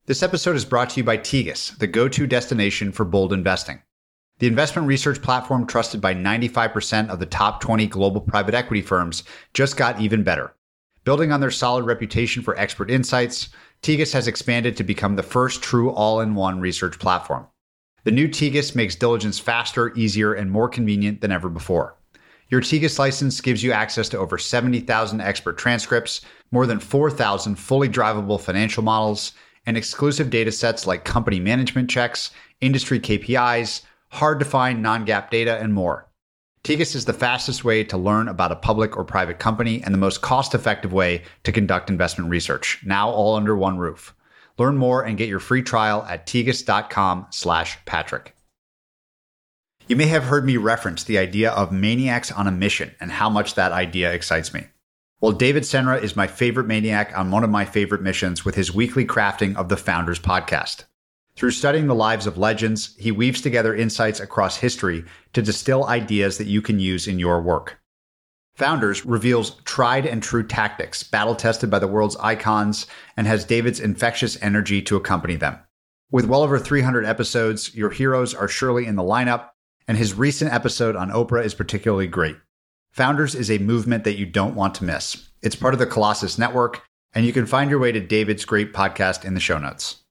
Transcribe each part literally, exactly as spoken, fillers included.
This episode is brought to you by Tegas, the go-to destination for bold investing. The investment research platform trusted by ninety-five percent of the top twenty global private equity firms just got even better. Building on their solid reputation for expert insights, Tegas has expanded to become the first true all-in-one research platform. The new Tegas makes diligence faster, easier, and more convenient than ever before. Your Tegas license gives you access to over seventy thousand expert transcripts, more than four thousand fully drivable financial models, and exclusive data sets like company management checks, industry K P Is, hard-to-find non-GAAP data, and more. Tegas is the fastest way to learn about a public or private company and the most cost-effective way to conduct investment research, now all under one roof. Learn more and get your free trial at tegas.com slash Patrick. You may have heard me reference the idea of maniacs on a mission and how much that idea excites me. Well, David Senra is my favorite maniac on one of my favorite missions with his weekly crafting of the Founders Podcast. Through studying the lives of legends, he weaves together insights across history to distill ideas that you can use in your work. Founders reveals tried and true tactics, battle-tested by the world's icons, and has David's infectious energy to accompany them. With well over three hundred episodes, your heroes are surely in the lineup, and his recent episode on Oprah is particularly great. Founders is a movement that you don't want to miss. It's part of the Colossus Network, and you can find your way to David's great podcast in the show notes.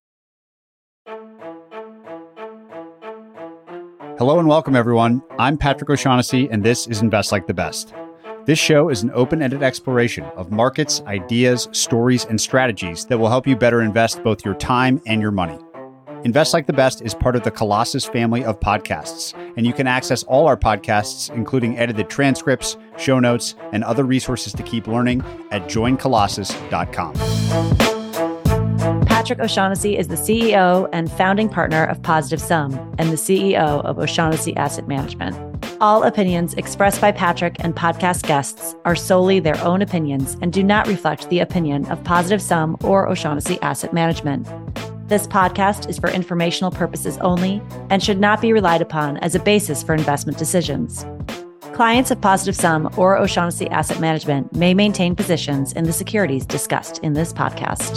Hello and welcome, everyone. I'm Patrick O'Shaughnessy, and this is Invest Like the Best. This show is an open-ended exploration of markets, ideas, stories, and strategies that will help you better invest both your time and your money. Invest Like the Best is part of the Colossus family of podcasts, and you can access all our podcasts, including edited transcripts, show notes, and other resources to keep learning at join colossus dot com. Patrick O'Shaughnessy is the C E O and founding partner of Positive Sum and the C E O of O'Shaughnessy Asset Management. All opinions expressed by Patrick and podcast guests are solely their own opinions and do not reflect the opinion of Positive Sum or O'Shaughnessy Asset Management. This podcast is for informational purposes only and should not be relied upon as a basis for investment decisions. Clients of Positive Sum or O'Shaughnessy Asset Management may maintain positions in the securities discussed in this podcast.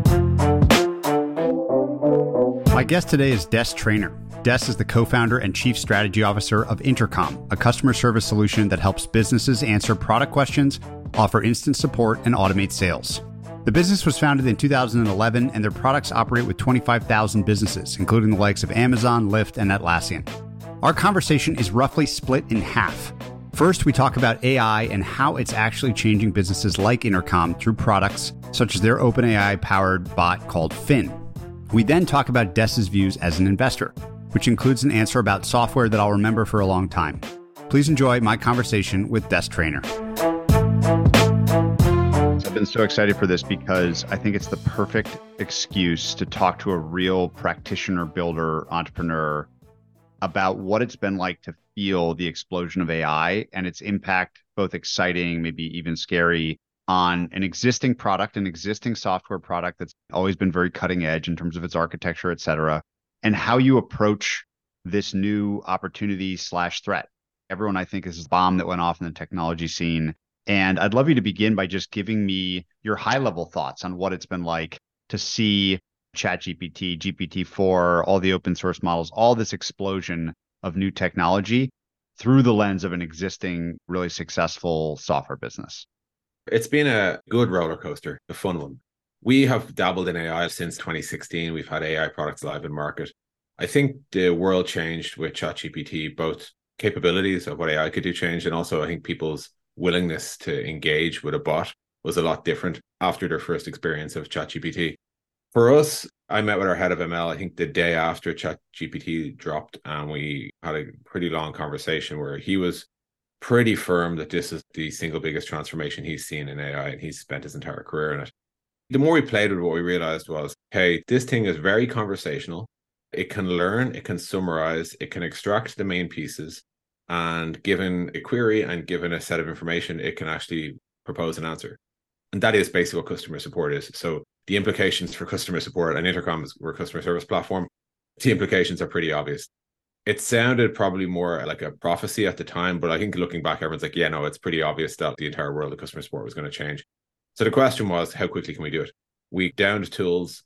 My guest today is Des Traynor. Des is the co-founder and chief strategy officer of Intercom, a customer service solution that helps businesses answer product questions, offer instant support, and automate sales. The business was founded in two thousand eleven, and their products operate with twenty-five thousand businesses, including the likes of Amazon, Lyft, and Atlassian. Our conversation is roughly split in half. First, we talk about A I and how it's actually changing businesses like Intercom through products such as their OpenAI-powered bot called Fin. We then talk about Des's views as an investor, which includes an answer about software that I'll remember for a long time. Please enjoy my conversation with Des Traynor. I've been so excited for this because I think it's the perfect excuse to talk to a real practitioner, builder, entrepreneur about what it's been like to feel the explosion of A I and its impact, both exciting, maybe even scary, on an existing product, an existing software product that's always been very cutting edge in terms of its architecture, et cetera, and how you approach this new opportunity slash threat. Everyone, I think, is a bomb that went off in the technology scene. And I'd love you to begin by just giving me your high-level thoughts on what it's been like to see ChatGPT, G P T four, all the open source models, all this explosion of new technology through the lens of an existing, really successful software business. It's been a good roller coaster, a fun one. We have dabbled in A I since twenty sixteen. We've had A I products live in market. I think the world changed with ChatGPT, both capabilities of what A I could do changed, and also I think people's willingness to engage with a bot was a lot different after their first experience of ChatGPT. For us, I met with our head of M L, I think the day after ChatGPT dropped, and we had a pretty long conversation where he was pretty firm that this is the single biggest transformation he's seen in A I, and he's spent his entire career in it. The more we played with it, what we realized was, hey, this thing is very conversational. It can learn, it can summarize, it can extract the main pieces, and given a query and given a set of information, it can actually propose an answer. And that is basically what customer support is. So the implications for customer support, and Intercom is we're a customer service platform, the implications are pretty obvious. It sounded probably more like a prophecy at the time, but I think looking back, everyone's like, yeah, no, it's pretty obvious that the entire world of customer support was going to change. So the question was, how quickly can we do it? We downed tools.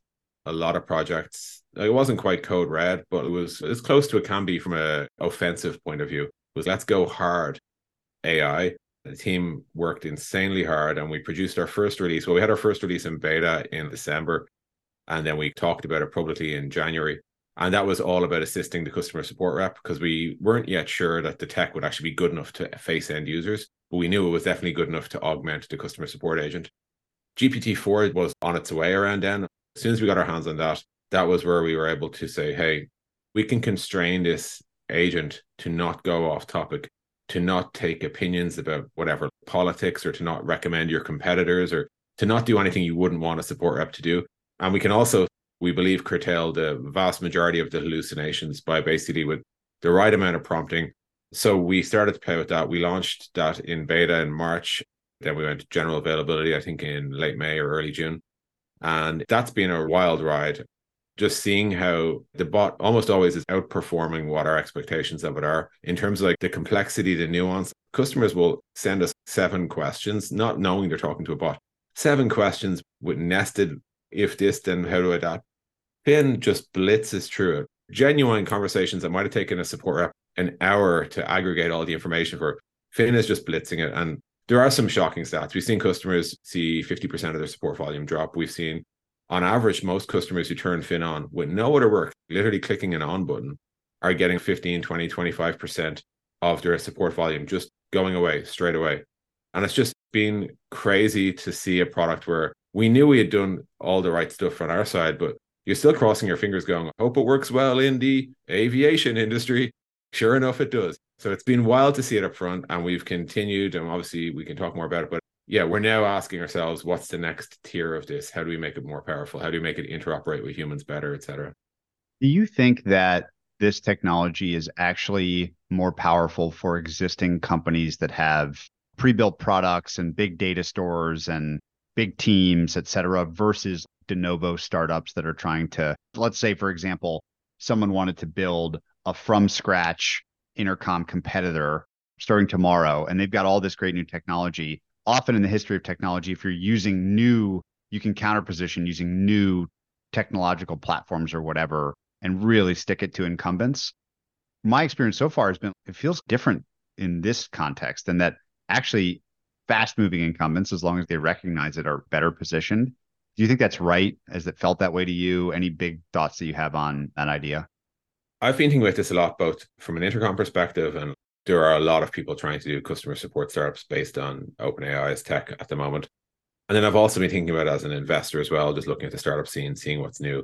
a lot of projects. It wasn't quite code red, but it was as close to it can be from a offensive point of view. It was let's go hard A I. The team worked insanely hard and we produced our first release. Well, we had our first release in beta in December, and then we talked about it publicly in January. And that was all about assisting the customer support rep because we weren't yet sure that the tech would actually be good enough to face end users, but we knew it was definitely good enough to augment the customer support agent. G P T four was on its way around then. As soon as we got our hands on that, that was where we were able to say, hey, we can constrain this agent to not go off topic, to not take opinions about whatever politics, or to not recommend your competitors, or to not do anything you wouldn't want a support rep to do. And we can also, we believe, curtail the vast majority of the hallucinations by basically with the right amount of prompting. So we started to play with that. We launched that in beta in March. Then we went to general availability, I think in late May or early June. And that's been a wild ride. Just seeing how the bot almost always is outperforming what our expectations of it are in terms of like the complexity, the nuance. Customers will send us seven questions, not knowing they're talking to a bot. Seven questions with nested, if this, then how do I adapt? Finn just blitzes through it. Genuine conversations that might have taken a support rep an hour to aggregate all the information for. Finn is just blitzing it. And there are some shocking stats. We've seen customers see fifty percent of their support volume drop. We've seen, on average, most customers who turn Finn on with no other work, literally clicking an on button, are getting fifteen, twenty, twenty-five percent of their support volume just going away straight away. And it's just been crazy to see a product where we knew we had done all the right stuff on our side, but you're still crossing your fingers going, I hope it works well in the aviation industry. Sure enough, it does. So it's been wild to see it up front, and we've continued, and obviously we can talk more about it, but yeah, we're now asking ourselves, what's the next tier of this? How do we make it more powerful? How do we make it interoperate with humans better, et cetera? Do you think that this technology is actually more powerful for existing companies that have pre-built products and big data stores and big teams, et cetera, versus de novo startups that are trying to, let's say, for example, someone wanted to build a from scratch intercom competitor starting tomorrow, and they've got all this great new technology. Often in the history of technology, if you're using new, you can counterposition using new technological platforms or whatever and really stick it to incumbents. My experience so far has been, it feels different in this context, and that actually fast moving incumbents, as long as they recognize it, are better positioned. Do you think that's right? Has it felt that way to you? Any big thoughts that you have on that idea? I've been thinking about this a lot, both from an intercom perspective, and there are a lot of people trying to do customer support startups based on OpenAI's tech at the moment. And then I've also been thinking about it as an investor as well, just looking at the startup scene, seeing what's new.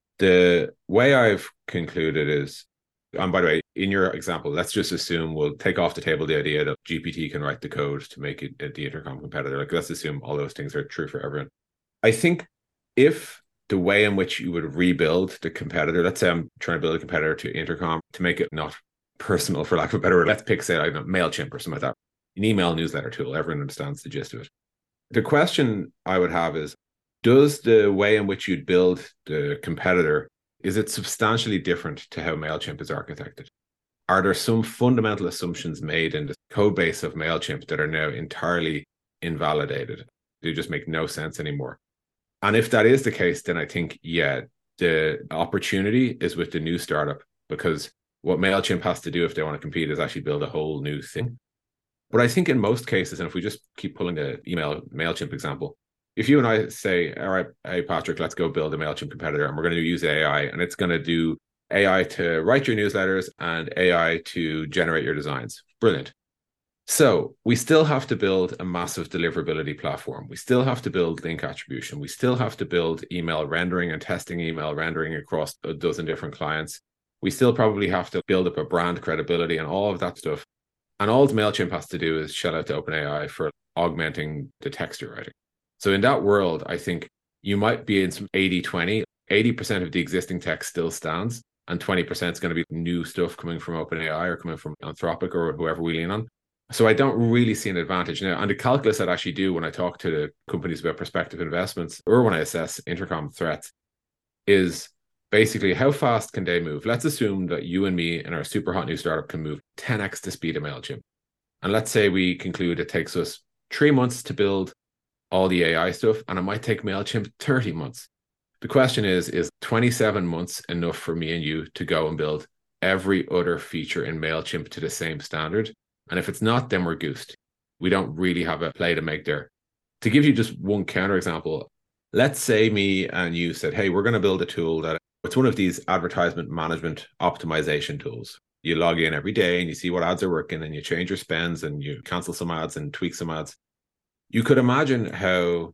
The way I've concluded is, and by the way, in your example, let's just assume we'll take off the table the idea that G P T can write the code to make it the intercom competitor. Like, let's assume all those things are true for everyone. I think if the way in which you would rebuild the competitor, let's say I'm trying to build a competitor to intercom to make it not personal, for lack of a better word, let's pick, say, I don't know, MailChimp or something like that, an email newsletter tool. Everyone understands the gist of it. The question I would have is, does the way in which you'd build the competitor, is it substantially different to how MailChimp is architected? Are there some fundamental assumptions made in the code base of MailChimp that are now entirely invalidated? They just make no sense anymore. And if that is the case, then I think, yeah, the opportunity is with the new startup, because what MailChimp has to do if they want to compete is actually build a whole new thing. But I think in most cases, and if we just keep pulling the email MailChimp example, if you and I say, all right, hey, Patrick, let's go build a MailChimp competitor, and we're going to use A I, and it's going to do A I to write your newsletters and A I to generate your designs. Brilliant. So we still have to build a massive deliverability platform. We still have to build link attribution. We still have to build email rendering and testing email rendering across a dozen different clients. We still probably have to build up a brand credibility and all of that stuff. And all MailChimp has to do is shout out to OpenAI for augmenting the text you're writing. So in that world, I think you might be in some eighty twenty. eighty percent of the existing tech still stands, and twenty percent is going to be new stuff coming from OpenAI or coming from Anthropic or whoever we lean on. So I don't really see an advantage now. And the calculus I'd actually do when I talk to the companies about prospective investments, or when I assess intercom threats, is basically how fast can they move? Let's assume that you and me and our super hot new startup can move ten x the speed of MailChimp. And let's say we conclude it takes us three months to build all the A I stuff, and it might take MailChimp thirty months. The question is, is twenty-seven months enough for me and you to go and build every other feature in MailChimp to the same standard? And if it's not, then we're goosed. We don't really have a play to make there. To give you just one counterexample, let's say me and you said, hey, we're going to build a tool that it's one of these advertisement management optimization tools. You log in every day and you see what ads are working and you change your spends and you cancel some ads and tweak some ads. You could imagine how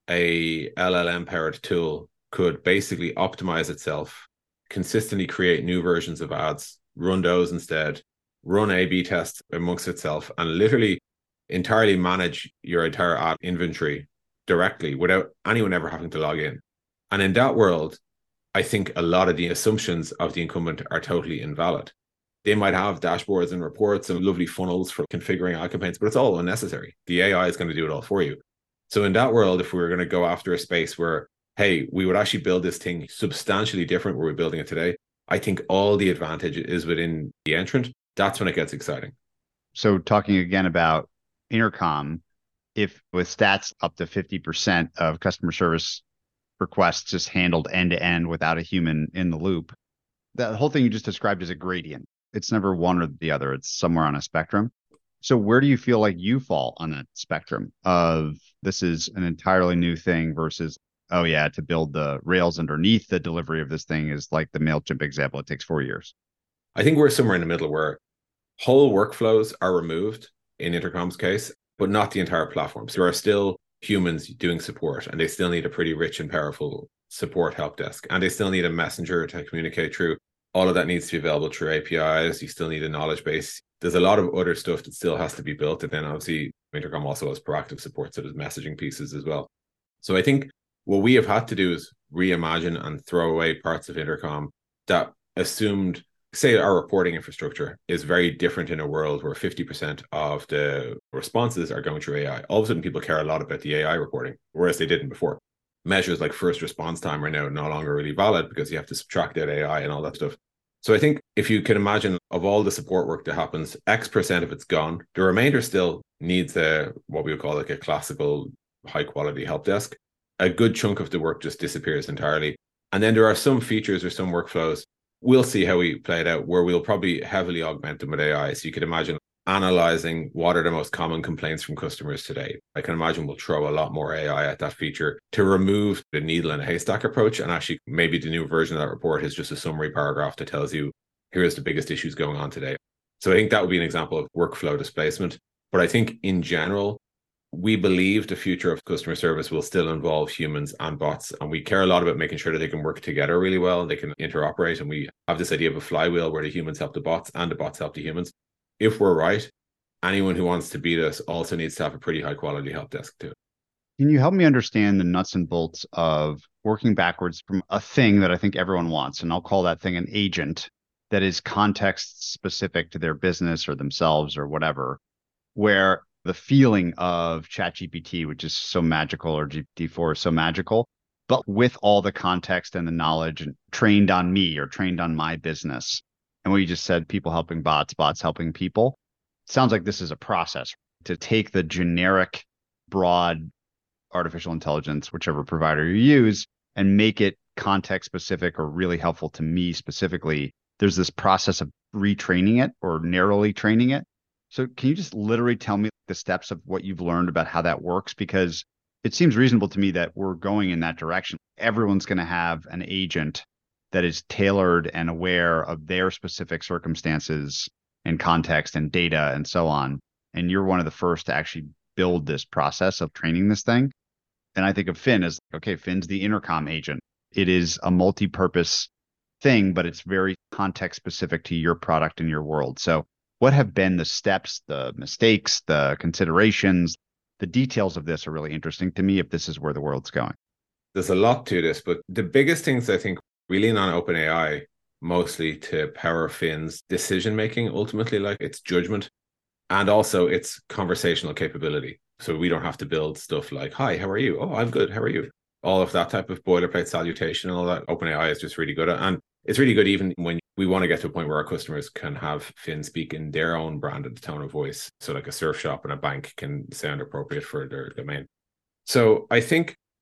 a L L M powered tool could basically optimize itself, consistently create new versions of ads, run those instead, run A B tests amongst itself, and literally entirely manage your entire ad inventory directly without anyone ever having to log in. And in that world, I think a lot of the assumptions of the incumbent are totally invalid. They might have dashboards and reports and lovely funnels for configuring ad campaigns, but it's all unnecessary. The A I is going to do it all for you. So in that world, if we were going to go after a space where, hey, we would actually build this thing substantially different where we're building it today, I think all the advantage is within the entrant. That's when it gets exciting. So talking again about Intercom, if with stats up to fifty percent of customer service requests just handled end to end without a human in the loop, that whole thing you just described is a gradient. It's never one or the other. It's somewhere on a spectrum. So where do you feel like you fall on that spectrum of this is an entirely new thing versus, oh yeah, to build the rails underneath the delivery of this thing is like the MailChimp example. It takes four years. I think we're somewhere in the middle where whole workflows are removed in Intercom's case, but not the entire platform. So there are still humans doing support, and they still need a pretty rich and powerful support help desk. And they still need a messenger to communicate through. All of that needs to be available through A P Is. You still need a knowledge base. There's a lot of other stuff that still has to be built. And then obviously Intercom also has proactive support, so there's messaging pieces as well. So I think what we have had to do is reimagine and throw away parts of Intercom that assumed, say our reporting infrastructure is very different in a world where fifty percent of the responses are going through A I. All of a sudden people care a lot about the A I reporting, whereas they didn't before. Measures like first response time are now no longer really valid because you have to subtract out A I and all that stuff. So I think if you can imagine of all the support work that happens, X percent of it's gone. The remainder still needs a, what we would call like a classical high quality help desk. A good chunk of the work just disappears entirely. And then there are some features or some workflows. We'll see how we play it out where we'll probably heavily augment them with A I. So you could imagine analyzing what are the most common complaints from customers today. I can imagine we'll throw a lot more A I at that feature to remove the needle in a haystack approach. And actually, maybe the new version of that report is just a summary paragraph that tells you, here's the biggest issues going on today. So I think that would be an example of workflow displacement. But I think in general, we believe the future of customer service will still involve humans and bots. And we care a lot about making sure that they can work together really well and they can interoperate. And we have this idea of a flywheel where the humans help the bots and the bots help the humans. If we're right, anyone who wants to beat us also needs to have a pretty high quality help desk too. Can you help me understand the nuts and bolts of working backwards from a thing that I think everyone wants, and I'll call that thing an agent that is context specific to their business or themselves or whatever, where the feeling of ChatGPT, which is so magical, or G P T four is so magical, but with all the context and the knowledge and trained on me or trained on my business. And what you just said, people helping bots, bots helping people. It sounds like this is a process to take the generic, broad artificial intelligence, whichever provider you use, and make it context specific or really helpful to me specifically. There's this process of retraining it or narrowly training it. So can you just literally tell me the steps of what you've learned about how that works? Because it seems reasonable to me that we're going in that direction. Everyone's going to have an agent that is tailored and aware of their specific circumstances and context and data and so on. And you're one of the first to actually build this process of training this thing. And I think of Finn as, okay, Finn's the Intercom agent. It is a multi-purpose thing, but it's very context specific to your product and your world. So what have been the steps, the mistakes, the considerations? The details of this are really interesting to me if this is where the world's going. There's a lot to this, but the biggest things I think we lean on OpenAI mostly to power Finn's decision-making, ultimately, like its judgment, and also its conversational capability. So we don't have to build stuff like, hi, how are you? Oh, I'm good. How are you? All of that type of boilerplate salutation and all that, OpenAI is just really good at. And it's really good even when we want to get to a point where our customers can have Finn speak in their own branded tone of voice. So like a surf shop and a bank can sound appropriate for their domain. So I think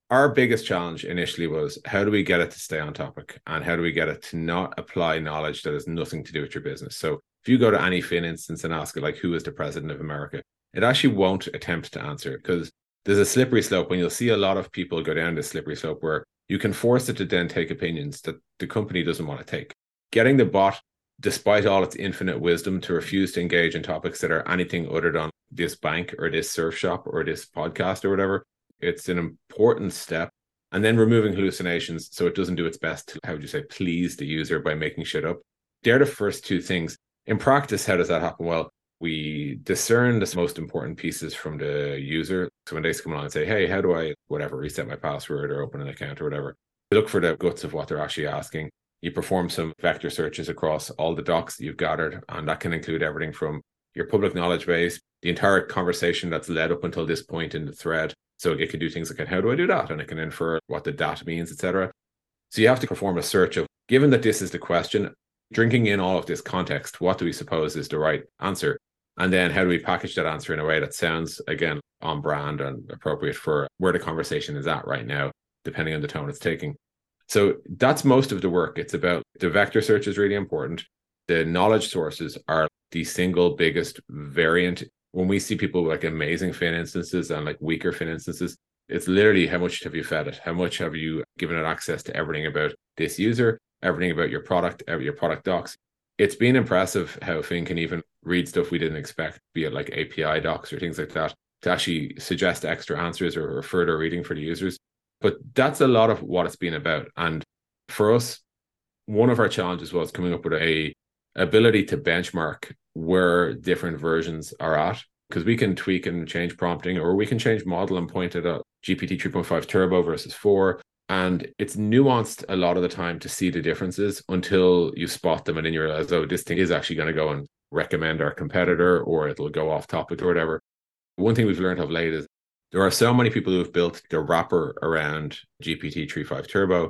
our biggest challenge initially was how do we get it to stay on topic, and how do we get it to not apply knowledge that has nothing to do with your business. So if you go to any Fin instance and ask it, like, who is the president of America, it actually won't attempt to answer it, because there's a slippery slope when you'll see a lot of people go down this slippery slope where you can force it to then take opinions that the company doesn't want to take. Getting the bot, despite all its infinite wisdom, to refuse to engage in topics that are anything other than this bank or this surf shop or this podcast or whatever, it's an important step. And then removing hallucinations so it doesn't do its best to, how would you say, please the user by making shit up. They're the first two things. In practice, how does that happen? Well, we discern the most important pieces from the user. So when they come along and say, hey, how do I, whatever, reset my password or open an account or whatever, you look for the guts of what they're actually asking. You perform some vector searches across all the docs that you've gathered, and that can include everything from your public knowledge base, the entire conversation that's led up until this point in the thread. So it can do things like, how do I do that? And it can infer what the data means, et cetera. So you have to perform a search of, given that this is the question, drinking in all of this context, what do we suppose is the right answer? And then how do we package that answer in a way that sounds, again, on brand and appropriate for where the conversation is at right now, depending on the tone it's taking. So that's most of the work. It's about the vector search is really important. The knowledge sources are the single biggest variant. When we see people with like amazing Fin instances and like weaker Fin instances, it's literally how much have you fed it? How much have you given it access to everything about this user, everything about your product, your product docs? It's been impressive how Fin can even read stuff we didn't expect, be it like A P I docs or things like that, to actually suggest extra answers or, or further reading for the users. But that's a lot of what it's been about. And for us, one of our challenges was coming up with a ability to benchmark where different versions are at, because we can tweak and change prompting, or we can change model and point it at G P T three point five Turbo versus four. And it's nuanced a lot of the time to see the differences until you spot them and then you realize, oh, this thing is actually going to go and recommend our competitor, or it'll go off topic or whatever. One thing we've learned of late is there are so many people who have built the wrapper around G P T three point five Turbo.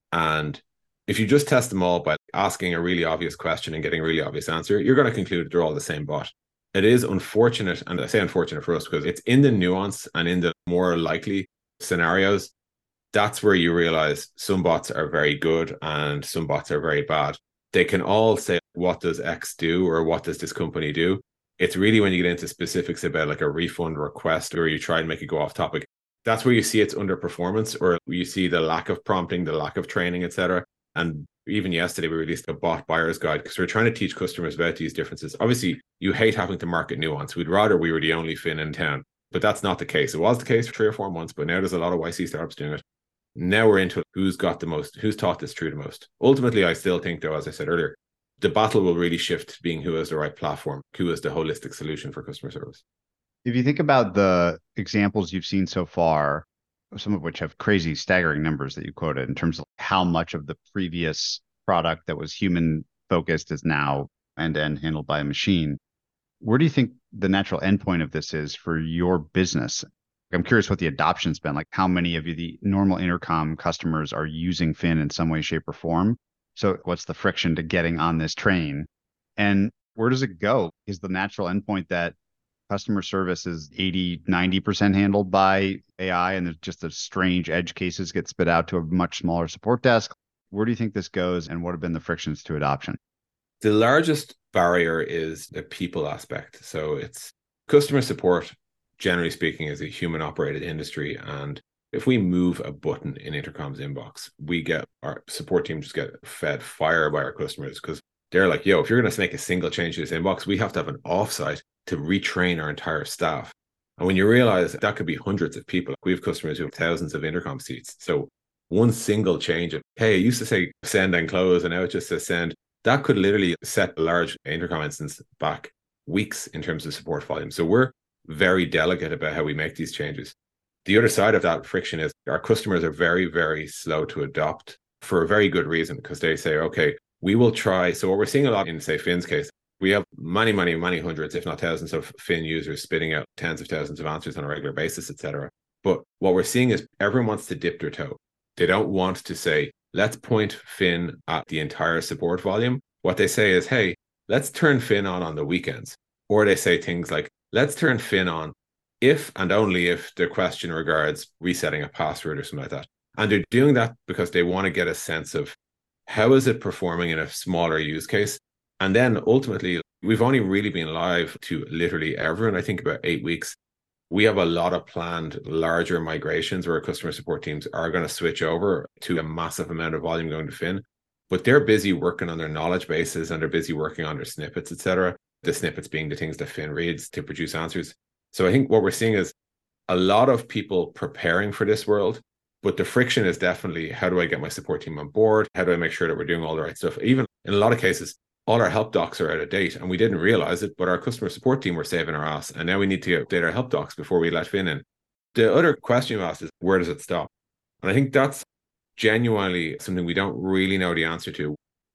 And if you just test them all by asking a really obvious question and getting a really obvious answer, you're going to conclude they're all the same bot. It is unfortunate, and I say unfortunate for us because it's in the nuance and in the more likely scenarios. That's where you realize some bots are very good and some bots are very bad. They can all say, what does X do, or what does this company do? It's really when you get into specifics about like a refund request, or you try and make it go off topic, that's where you see its underperformance, or you see the lack of prompting, the lack of training, et cetera. And even yesterday, we released a bot buyer's guide because we're trying to teach customers about these differences. Obviously, you hate having to market nuance. We'd rather we were the only Fin in town, but that's not the case. It was the case for three or four months, but now there's a lot of Y C startups doing it. Now we're into who's got the most, who's taught this through the most. Ultimately, I still think, though, as I said earlier, the battle will really shift to being who has the right platform, who has the holistic solution for customer service. If you think about the examples you've seen so far, some of which have crazy, staggering numbers that you quoted in terms of how much of the previous product that was human focused is now end-to-end handled by a machine, where do you think the natural endpoint of this is for your business? I'm curious what the adoption's been, like how many of you, the normal intercom customers, are using Fin in some way, shape, or form. So what's the friction to getting on this train? And where does it go? Is the natural endpoint that customer service is eighty, ninety percent handled by A I, and there's just the strange edge cases get spit out to a much smaller support desk? Where do you think this goes, and what have been the frictions to adoption? The largest barrier is the people aspect. So it's customer support, generally speaking, is a human operated industry. And if we move a button in Intercom's inbox, we get our support team just get fed fire by our customers, because they're like, yo, if you're going to make a single change to this inbox, we have to have an offsite to retrain our entire staff. And when you realize that could be hundreds of people, we have customers who have thousands of Intercom seats. So one single change of, hey, it used to say send and close, and now it just says send. That could literally set a large Intercom instance back weeks in terms of support volume. So we're very delicate about how we make these changes. The other side of that friction is our customers are very, very slow to adopt for a very good reason, because they say, okay, we will try. So what we're seeing a lot in, say, Fin's case, we have many, many, many hundreds, if not thousands of Fin users spitting out tens of thousands of answers on a regular basis, et cetera. But what we're seeing is everyone wants to dip their toe. They don't want to say, let's point Fin at the entire support volume. What they say is, hey, let's turn Fin on on the weekends. Or they say things like, let's turn Fin on if and only if the question regards resetting a password or something like that. And they're doing that because they want to get a sense of how is it performing in a smaller use case. And then ultimately, we've only really been live to literally everyone, I think about eight weeks. We have a lot of planned larger migrations where our customer support teams are going to switch over to a massive amount of volume going to Fin. But they're busy working on their knowledge bases and they're busy working on their snippets, et cetera. The snippets being the things that Fin reads to produce answers. So I think what we're seeing is a lot of people preparing for this world, but the friction is definitely, how do I get my support team on board? How do I make sure that we're doing all the right stuff? Even in a lot of cases, all our help docs are out of date and we didn't realize it, but our customer support team were saving our ass. And now we need to update our help docs before we let Fin in. The other question you asked is, where does it stop? And I think that's genuinely something we don't really know the answer to.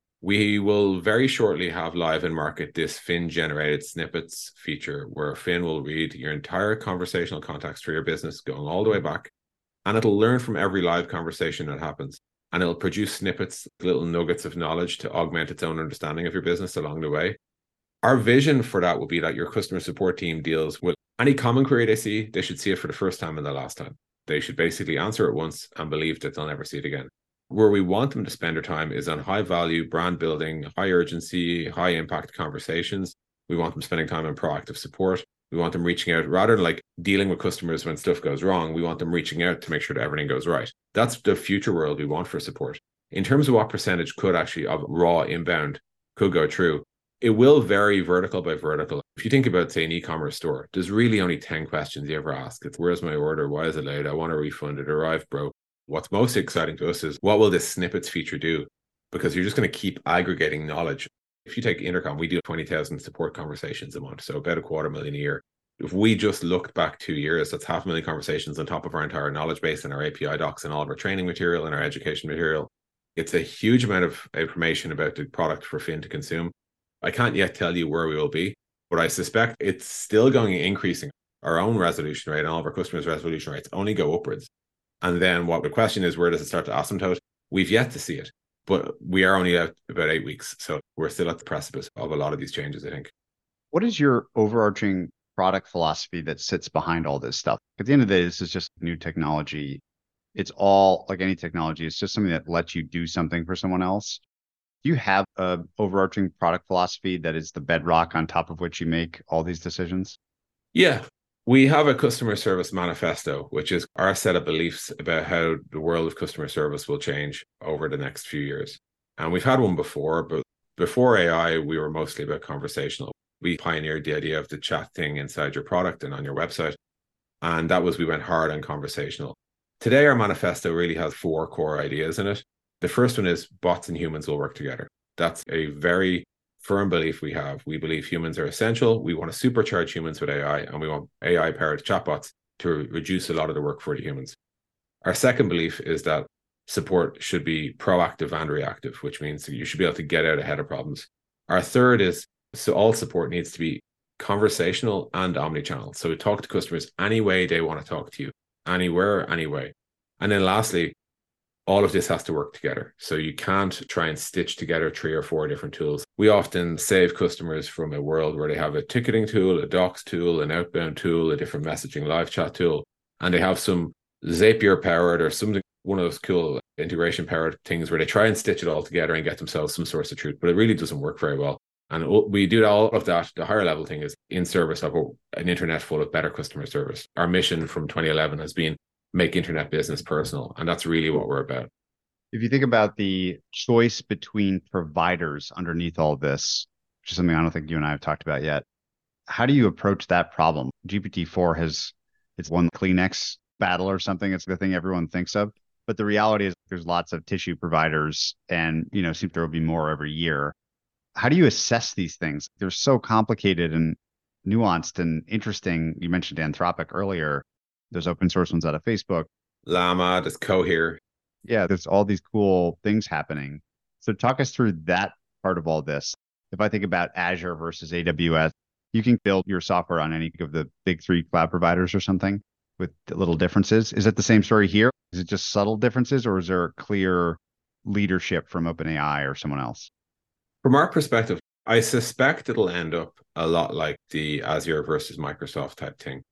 We will very shortly have live in market this Fin generated snippets feature where Fin will read your entire conversational context for your business going all the way back. And it'll learn from every live conversation that happens. And it'll produce snippets, little nuggets of knowledge to augment its own understanding of your business along the way. Our vision for that will be that your customer support team deals with any common query they see, they should see it for the first time and the last time. They should basically answer it once and believe that they'll never see it again. Where we want them to spend their time is on high value, brand building, high urgency, high impact conversations. We want them spending time on proactive support. We want them reaching out rather than like dealing with customers when stuff goes wrong. We want them reaching out to make sure that everything goes right. That's the future world we want for support. In terms of what percentage could actually of raw inbound could go through, it will vary vertical by vertical. If you think about, say, an e-commerce store, there's really only ten questions you ever ask. It's where's my order? Why is it late? I want a refund. It arrived, bro. What's most exciting to us is what will this snippets feature do? Because you're just going to keep aggregating knowledge. If you take Intercom, we do twenty thousand support conversations a month, so about a quarter million a year. If we just looked back two years, that's half a million conversations on top of our entire knowledge base and our A P I docs and all of our training material and our education material. It's a huge amount of information about the product for Fin to consume. I can't yet tell you where we will be, but I suspect it's still going increasing. Our own resolution rate and all of our customers' resolution rates only go upwards. And then what the question is, where does it start to asymptote? We've yet to see it, but we are only out about eight weeks. So we're still at the precipice of a lot of these changes, I think. What is your overarching product philosophy that sits behind all this stuff? At the end of the day, this is just new technology. It's all like any technology. It's just something that lets you do something for someone else. Do you have a overarching product philosophy that is the bedrock on top of which you make all these decisions? Yeah. We have a customer service manifesto, which is our set of beliefs about how the world of customer service will change over the next few years. And we've had one before, but before A I, we were mostly about conversational. We pioneered the idea of the chat thing inside your product and on your website. And that was, we went hard on conversational. Today, our manifesto really has four core ideas in it. The first one is bots and humans will work together. That's a very firm belief we have. We believe humans are essential. We want to supercharge humans with A I, and we want A I-powered chatbots to reduce a lot of the work for the humans. Our second belief is that support should be proactive and reactive, which means you should be able to get out ahead of problems. Our third is, so all support needs to be conversational and omnichannel. So we talk to customers any way they want to talk to you, anywhere, anyway. And then lastly, all of this has to work together. So you can't try and stitch together three or four different tools. We often save customers from a world where they have a ticketing tool, a docs tool, an outbound tool, a different messaging live chat tool, and they have some Zapier powered or something, one of those cool integration powered things where they try and stitch it all together and get themselves some source of truth, but it really doesn't work very well. And we do all of that. The higher level thing is in service of an internet full of better customer service. Our mission from twenty eleven has been make internet business personal. And that's really what we're about. If you think about the choice between providers underneath all this, which is something I don't think you and I have talked about yet, how do you approach that problem? G P T four has, it's one Kleenex battle or something. It's the thing everyone thinks of. But the reality is there's lots of tissue providers and, you know, seems there will be more every year. How do you assess these things? They're so complicated and nuanced and interesting. You mentioned Anthropic earlier. There's open source ones out of Facebook. Llama, there's Cohere. Yeah, there's all these cool things happening. So talk us through that part of all this. If I think about Azure versus A W S, you can build your software on any of the big three cloud providers or something with little differences. Is it the same story here? Is it just subtle differences, or is there clear leadership from OpenAI or someone else? From our perspective, I suspect it'll end up a lot like the Azure versus Microsoft type thing.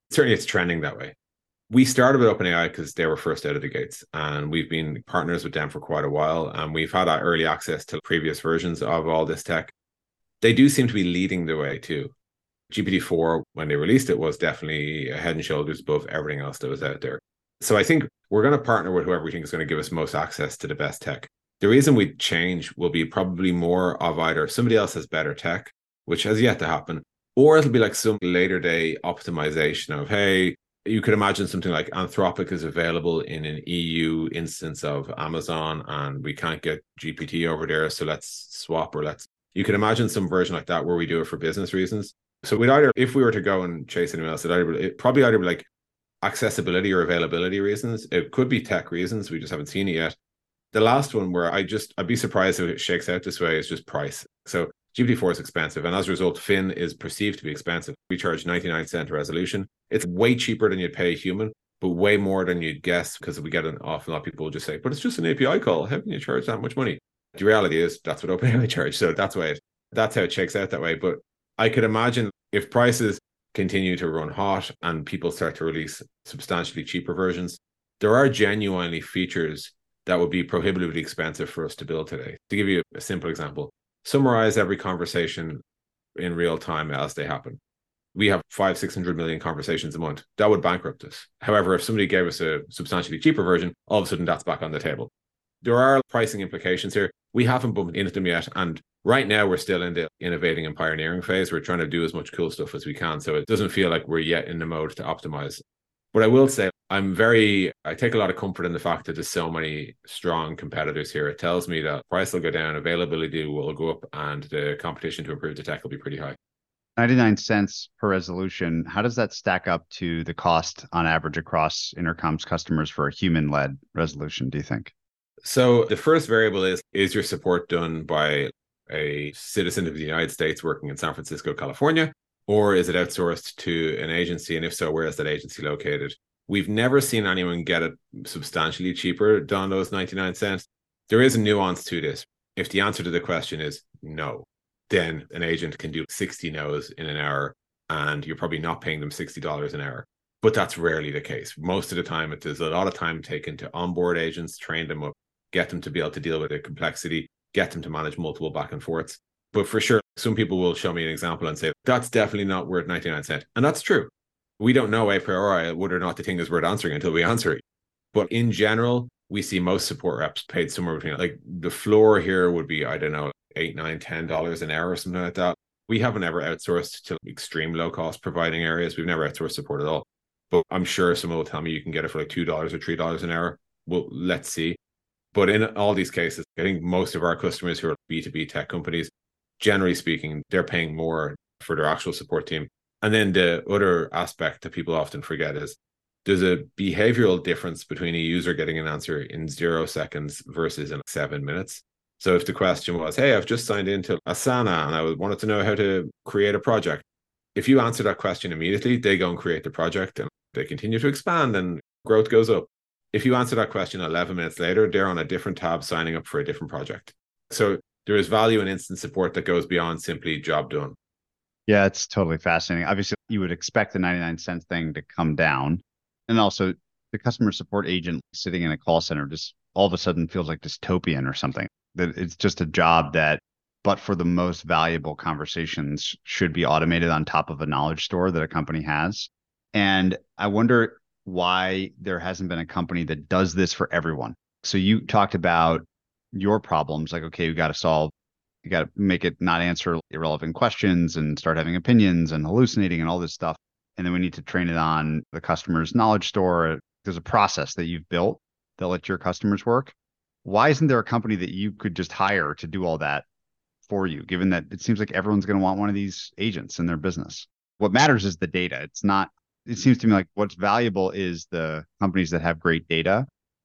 Certainly it's trending that way. We started with OpenAI because they were first out of the gates, and we've been partners with them for quite a while. And we've had our early access to previous versions of all this tech. They do seem to be leading the way too. G P T four, when they released it, was definitely head and shoulders above everything else that was out there. So I think we're going to partner with whoever we think is going to give us most access to the best tech. The reason we change will be probably more of either somebody else has better tech, which has yet to happen, or it'll be like some later day optimization of, hey, you could imagine something like Anthropic is available in an E U instance of Amazon and we can't get G P T over there. So let's swap or let's, you could imagine some version like that where we do it for business reasons. So we'd either, if we were to go and chase anyone else, it'd either, it probably either be like accessibility or availability reasons. It could be tech reasons. We just haven't seen it yet. The last one where I just, I'd be surprised if it shakes out this way is just price. So G P T four is expensive. And as a result, Fin is perceived to be expensive. We charge ninety-nine cents a resolution. It's way cheaper than you'd pay a human, but way more than you'd guess because we get an awful lot of people who just say, but it's just an A P I call. How can you charge that much money? The reality is that's what OpenAI charge. So that's why it, that's how it shakes out that way. But I could imagine if prices continue to run hot and people start to release substantially cheaper versions, there are genuinely features that would be prohibitively expensive for us to build today. To give you a simple example, summarize every conversation in real time as they happen. We have five, six hundred million conversations a month. That would bankrupt us. However, if somebody gave us a substantially cheaper version, all of a sudden that's back on the table. There are pricing implications here. We haven't bumped into them yet. And right now we're still in the innovating and pioneering phase. We're trying to do as much cool stuff as we can. So it doesn't feel like we're yet in the mode to optimize. But I will say I'm very, I take a lot of comfort in the fact that there's so many strong competitors here. It tells me that price will go down, availability will go up, and the competition to improve the tech will be pretty high. ninety-nine cents per resolution. How does that stack up to the cost on average across Intercom's customers for a human-led resolution, do you think? So the first variable is, is your support done by a citizen of the United States working in San Francisco, California, or is it outsourced to an agency? And if so, where is that agency located? We've never seen anyone get it substantially cheaper than those ninety-nine cents. There is a nuance to this. If the answer to the question is no, then an agent can do sixty no's in an hour and you're probably not paying them sixty dollars an hour. But that's rarely the case. Most of the time, it there's a lot of time taken to onboard agents, train them up, get them to be able to deal with the complexity, get them to manage multiple back and forths. But for sure, some people will show me an example and say, that's definitely not worth ninety-nine cents. And that's true. We don't know a priori whether or not the thing is worth answering until we answer it. But in general, we see most support reps paid somewhere between, like the floor here would be, I don't know, eight, nine, ten dollars an hour or something like that. We haven't ever outsourced to extreme low cost providing areas. We've never outsourced support at all. But I'm sure someone will tell me you can get it for like two dollars or three dollars an hour. Well, let's see. But in all these cases, I think most of our customers who are B two B tech companies, generally speaking, they're paying more for their actual support team. And then the other aspect that people often forget is there's a behavioral difference between a user getting an answer in zero seconds versus in seven minutes. So if the question was, hey, I've just signed into Asana and I wanted to know how to create a project. If you answer that question immediately, they go and create the project and they continue to expand and growth goes up. If you answer that question eleven minutes later, they're on a different tab signing up for a different project. So there is value in instant support that goes beyond simply job done. Yeah, it's totally fascinating. Obviously, you would expect the ninety-nine cent thing to come down. And also, the customer support agent sitting in a call center just all of a sudden feels like dystopian or something. That it's just a job that, but for the most valuable conversations, should be automated on top of a knowledge store that a company has. And I wonder why there hasn't been a company that does this for everyone. So you talked about your problems, like, okay, we got to solve, you got to make it not answer irrelevant questions and start having opinions and hallucinating and all this stuff. And then we need to train it on the customer's knowledge store. There's a process that you've built that lets your customers work. Why isn't there a company that you could just hire to do all that for you, given that it seems like everyone's going to want one of these agents in their business? What matters is the data. It's not, it seems to me like what's valuable is the companies that have great data,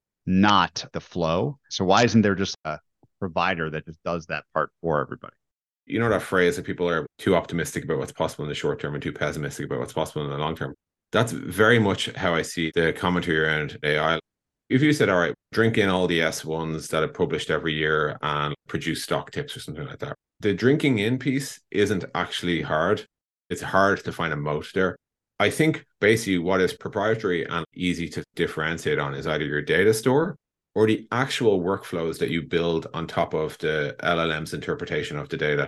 not the flow. So why isn't there just a provider that just does that part for everybody? You know that phrase that people are too optimistic about what's possible in the short term and too pessimistic about what's possible in the long term. That's very much how I see the commentary around A I. If you said, all right, drink in all the S ones that are published every year and produce stock tips or something like that. The drinking in piece isn't actually hard. It's hard to find a moat there. I think basically what is proprietary and easy to differentiate on is either your data store or the actual workflows that you build on top of the L L M's interpretation of the data.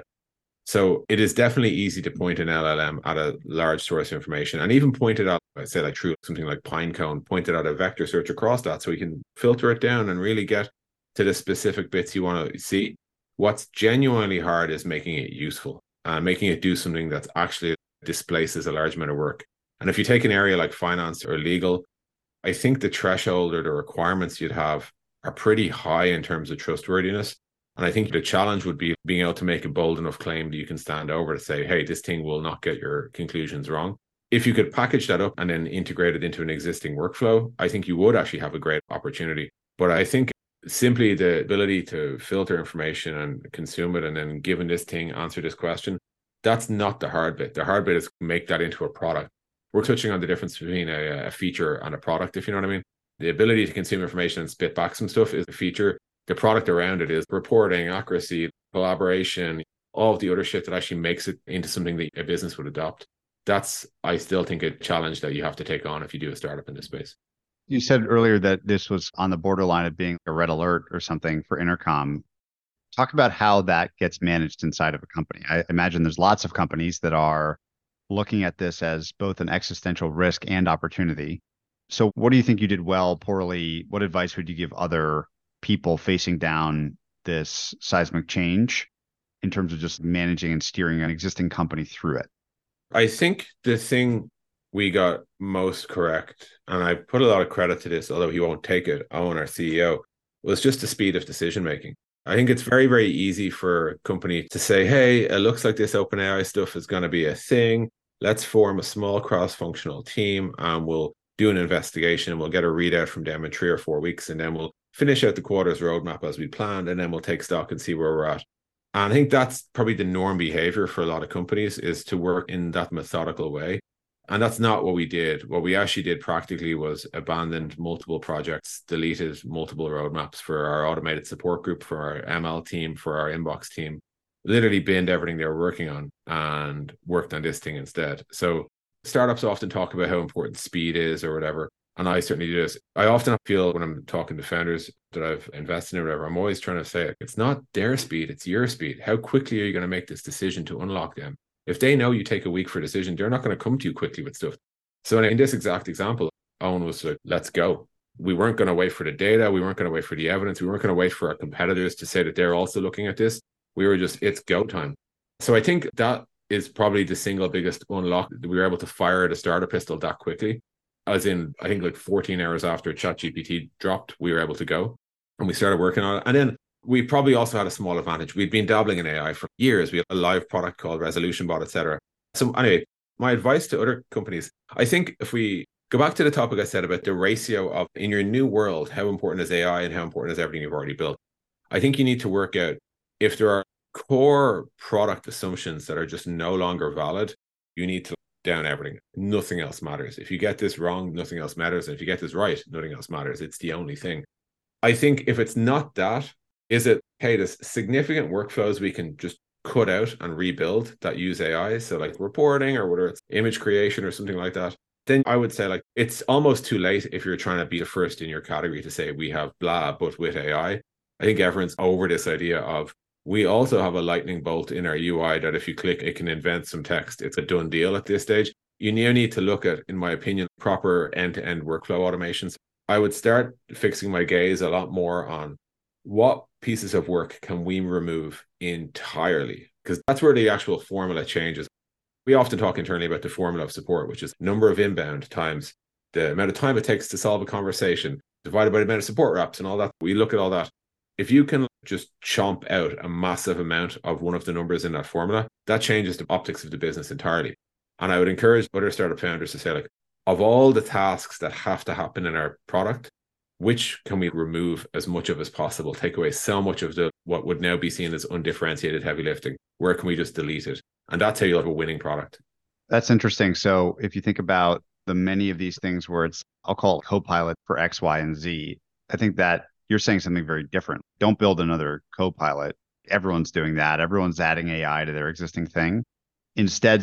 So it is definitely easy to point an L L M at a large source of information and even point it out, I'd say like through something like Pinecone, point it out a vector search across that so we can filter it down and really get to the specific bits you want to see. What's genuinely hard is making it useful and making it do something that actually displaces a large amount of work. And if you take an area like finance or legal, I think the threshold or the requirements you'd have are pretty high in terms of trustworthiness. And I think the challenge would be being able to make a bold enough claim that you can stand over to say, hey, this thing will not get your conclusions wrong. If you could package that up and then integrate it into an existing workflow, I think you would actually have a great opportunity. But I think simply the ability to filter information and consume it and then given this thing, answer this question, that's not the hard bit. The hard bit is make that into a product. We're touching on the difference between a, a feature and a product, if you know what I mean. The ability to consume information and spit back some stuff is a feature. The product around it is reporting, accuracy, collaboration, all of the other shit that actually makes it into something that a business would adopt. That's, I still think, a challenge that you have to take on if you do a startup in this space. You said earlier that this was on the borderline of being a red alert or something for Intercom. Talk about how that gets managed inside of a company. I imagine there's lots of companies that are looking at this as both an existential risk and opportunity. So what do you think you did well, poorly? What advice would you give other people facing down this seismic change in terms of just managing and steering an existing company through it? I think the thing we got most correct, and I put a lot of credit to this, although he won't take it, Owen, our C E O, was just the speed of decision making. I think it's very, very easy for a company to say, hey, it looks like this OpenAI stuff is going to be a thing. Let's form a small cross-functional team and we'll do an investigation and we'll get a readout from them in three or four weeks. And then we'll finish out the quarters roadmap as we planned. And then we'll take stock and see where we're at. And I think that's probably the norm behavior for a lot of companies, is to work in that methodical way. And that's not what we did. What we actually did practically was abandoned multiple projects, deleted multiple roadmaps for our automated support group, for our M L team, for our inbox team, literally binned everything they were working on and worked on this thing instead. So startups often talk about how important speed is or whatever. And I certainly do this. I often feel when I'm talking to founders that I've invested in or whatever, I'm always trying to say, it's not their speed, it's your speed. How quickly are you going to make this decision to unlock them? If they know you take a week for a decision, they're not going to come to you quickly with stuff. So in this exact example, Owen was like, let's go. We weren't going to wait for the data. We weren't going to wait for the evidence. We weren't going to wait for our competitors to say that they're also looking at this. We were just, it's go time. So I think that is probably the single biggest unlock. We were able to fire the starter pistol that quickly. As in, I think like fourteen hours after ChatGPT dropped, we were able to go and we started working on it. And then we probably also had a small advantage. We'd been dabbling in A I for years. We had a live product called Resolution Bot, et cetera. So anyway, my advice to other companies, I think if we go back to the topic I said about the ratio of, in your new world, how important is A I and how important is everything you've already built? I think you need to work out if there are core product assumptions that are just no longer valid, you need to down everything. Nothing else matters. If you get this wrong, nothing else matters. And if you get this right, nothing else matters. It's the only thing. I think if it's not that, is it, hey, there's significant workflows we can just cut out and rebuild that use A I. So like reporting or whether it's image creation or something like that. Then I would say like it's almost too late if you're trying to be the first in your category to say we have blah, but with A I. I think everyone's over this idea of we also have a lightning bolt in our U I that if you click, it can invent some text. It's a done deal at this stage. You now need to look at, in my opinion, proper end-to-end workflow automations. I would start fixing my gaze a lot more on what pieces of work can we remove entirely? Because that's where the actual formula changes. We often talk internally about the formula of support, which is number of inbound times the amount of time it takes to solve a conversation divided by the amount of support reps and all that. We look at all that. If you can just chomp out a massive amount of one of the numbers in that formula, that changes the optics of the business entirely. And I would encourage other startup founders to say, like, of all the tasks that have to happen in our product, which can we remove as much of as possible, take away so much of the what would now be seen as undifferentiated heavy lifting? Where can we just delete it? And that's how you'll have a winning product. That's interesting. So if you think about the many of these things where it's, I'll call it Copilot for X, Y, and Z, I think that you're saying something very different. Don't build another Copilot. Everyone's doing that. Everyone's adding A I to their existing thing. Instead, say,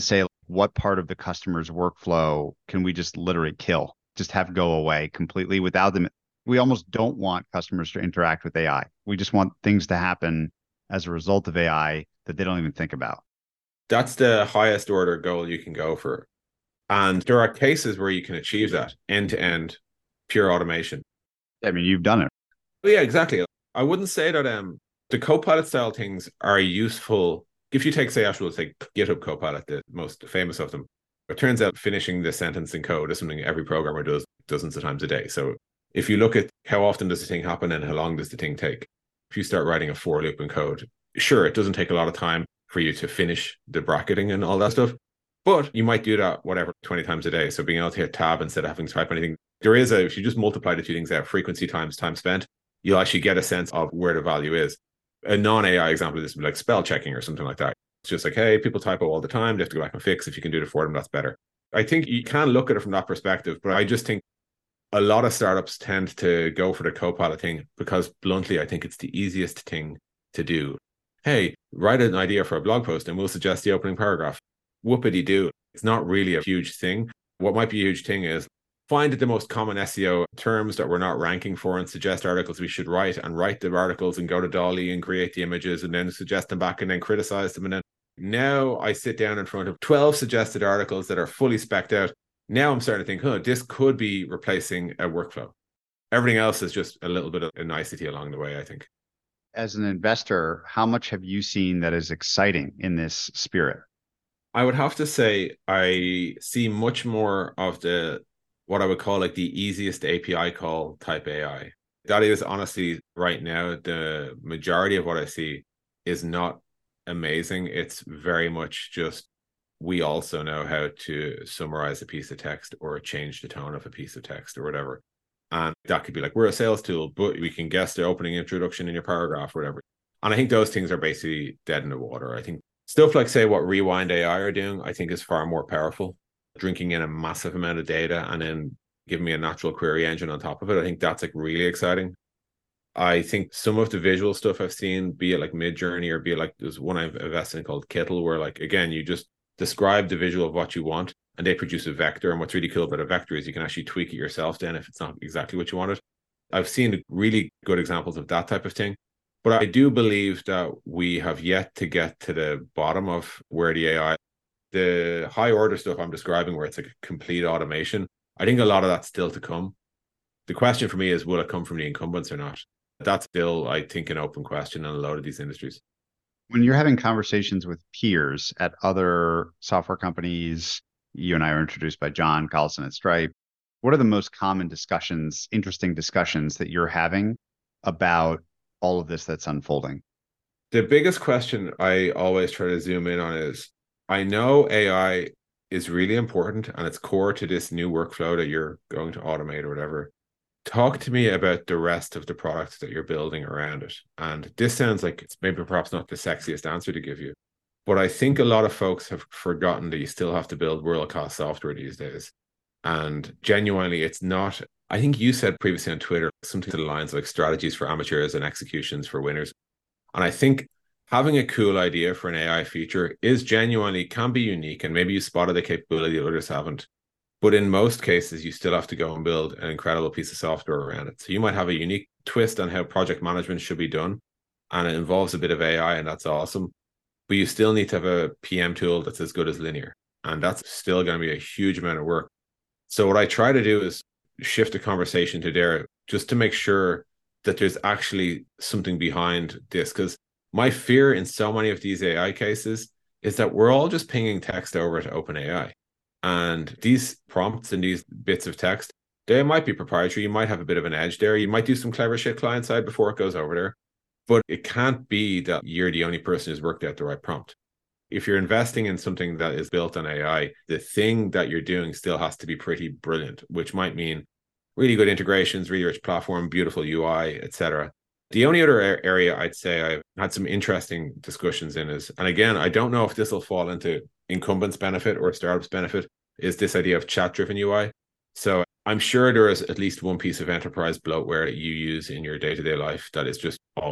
what part of the customer's workflow can we just literally kill, just have go away completely without them. We almost don't want customers to interact with A I. We just want things to happen as a result of A I that they don't even think about. That's the highest order goal you can go for. And there are cases where you can achieve that end-to-end pure automation. I mean, you've done it. Yeah, exactly. I wouldn't say that um, the Copilot style things are useful. If you take, say, actual, say, GitHub Copilot, the most famous of them, it turns out finishing the sentence in code is something every programmer does dozens of times a day. So if you look at how often does the thing happen and how long does the thing take, if you start writing a for loop in code, sure, it doesn't take a lot of time for you to finish the bracketing and all that stuff, but you might do that, whatever, twenty times a day. So being able to hit tab instead of having to type anything, there is a, if you just multiply the two things out, frequency times time spent, you'll actually get a sense of where the value is. A non-A I example of this would be like spell checking or something like that. It's just like, hey, people typo all the time. They have to go back and fix. If you can do it for them, that's better. I think you can look at it from that perspective, but I just think a lot of startups tend to go for the Copilot thing because, bluntly, I think it's the easiest thing to do. Hey, write an idea for a blog post and we'll suggest the opening paragraph. Whoopity-doo. It's not really a huge thing. What might be a huge thing is find the most common S E O terms that we're not ranking for and suggest articles we should write, and write the articles and go to Dolly and create the images and then suggest them back and then criticize them. And then now I sit down in front of twelve suggested articles that are fully spec'd out. Now I'm starting to think, huh, this could be replacing a workflow. Everything else is just a little bit of a nicety along the way, I think. As an investor, how much have you seen that is exciting in this spirit? I would have to say I see much more of the, what I would call like the easiest A P I call type A I. That is honestly right now, the majority of what I see is not amazing. It's very much just, we also know how to summarize a piece of text or change the tone of a piece of text or whatever. And that could be like, we're a sales tool, but we can guess the opening introduction in your paragraph or whatever. And I think those things are basically dead in the water. I think stuff like, say, what Rewind A I are doing, I think is far more powerful. Drinking in a massive amount of data and then giving me a natural query engine on top of it. I think that's like really exciting. I think some of the visual stuff I've seen, be it like Midjourney or be it like there's one I've invested in called Kittle, where like, again, you just describe the visual of what you want and they produce a vector. And what's really cool about a vector is you can actually tweak it yourself then if it's not exactly what you wanted. I've seen really good examples of that type of thing. But I do believe that we have yet to get to the bottom of where the A I, the high order stuff I'm describing, where it's like a complete automation. I think a lot of that's still to come. The question for me is, will it come from the incumbents or not? That's still, I think, an open question in a lot of these industries. When you're having conversations with peers at other software companies, you and I were introduced by John Collison at Stripe. What are the most common discussions, interesting discussions that you're having about all of this that's unfolding? The biggest question I always try to zoom in on is, I know A I is really important and it's core to this new workflow that you're going to automate or whatever. Talk to me about the rest of the products that you're building around it. And this sounds like it's maybe perhaps not the sexiest answer to give you, but I think a lot of folks have forgotten that you still have to build world-class software these days. And genuinely, it's not, I think you said previously on Twitter, something to the lines like strategies for amateurs and executions for winners. And I think having a cool idea for an A I feature is genuinely, can be unique, and maybe you spotted a capability that others haven't. But in most cases, you still have to go and build an incredible piece of software around it. So you might have a unique twist on how project management should be done, and it involves a bit of A I, and that's awesome. But you still need to have a P M tool that's as good as Linear, and that's still going to be a huge amount of work. So what I try to do is shift the conversation to there, just to make sure that there's actually something behind this. Because my fear in so many of these A I cases is that we're all just pinging text over to OpenAI. And these prompts and these bits of text, they might be proprietary. You might have a bit of an edge there. You might do some clever shit client side before it goes over there. But it can't be that you're the only person who's worked out the right prompt. If you're investing in something that is built on A I, the thing that you're doing still has to be pretty brilliant, which might mean really good integrations, really rich platform, beautiful U I, et cetera. The only other area I'd say I've had some interesting discussions in is, and again, I don't know if this will fall into incumbents' benefit or startups' benefit, is this idea of chat-driven U I. So I'm sure there is at least one piece of enterprise bloatware that you use in your day-to-day life that is just awful.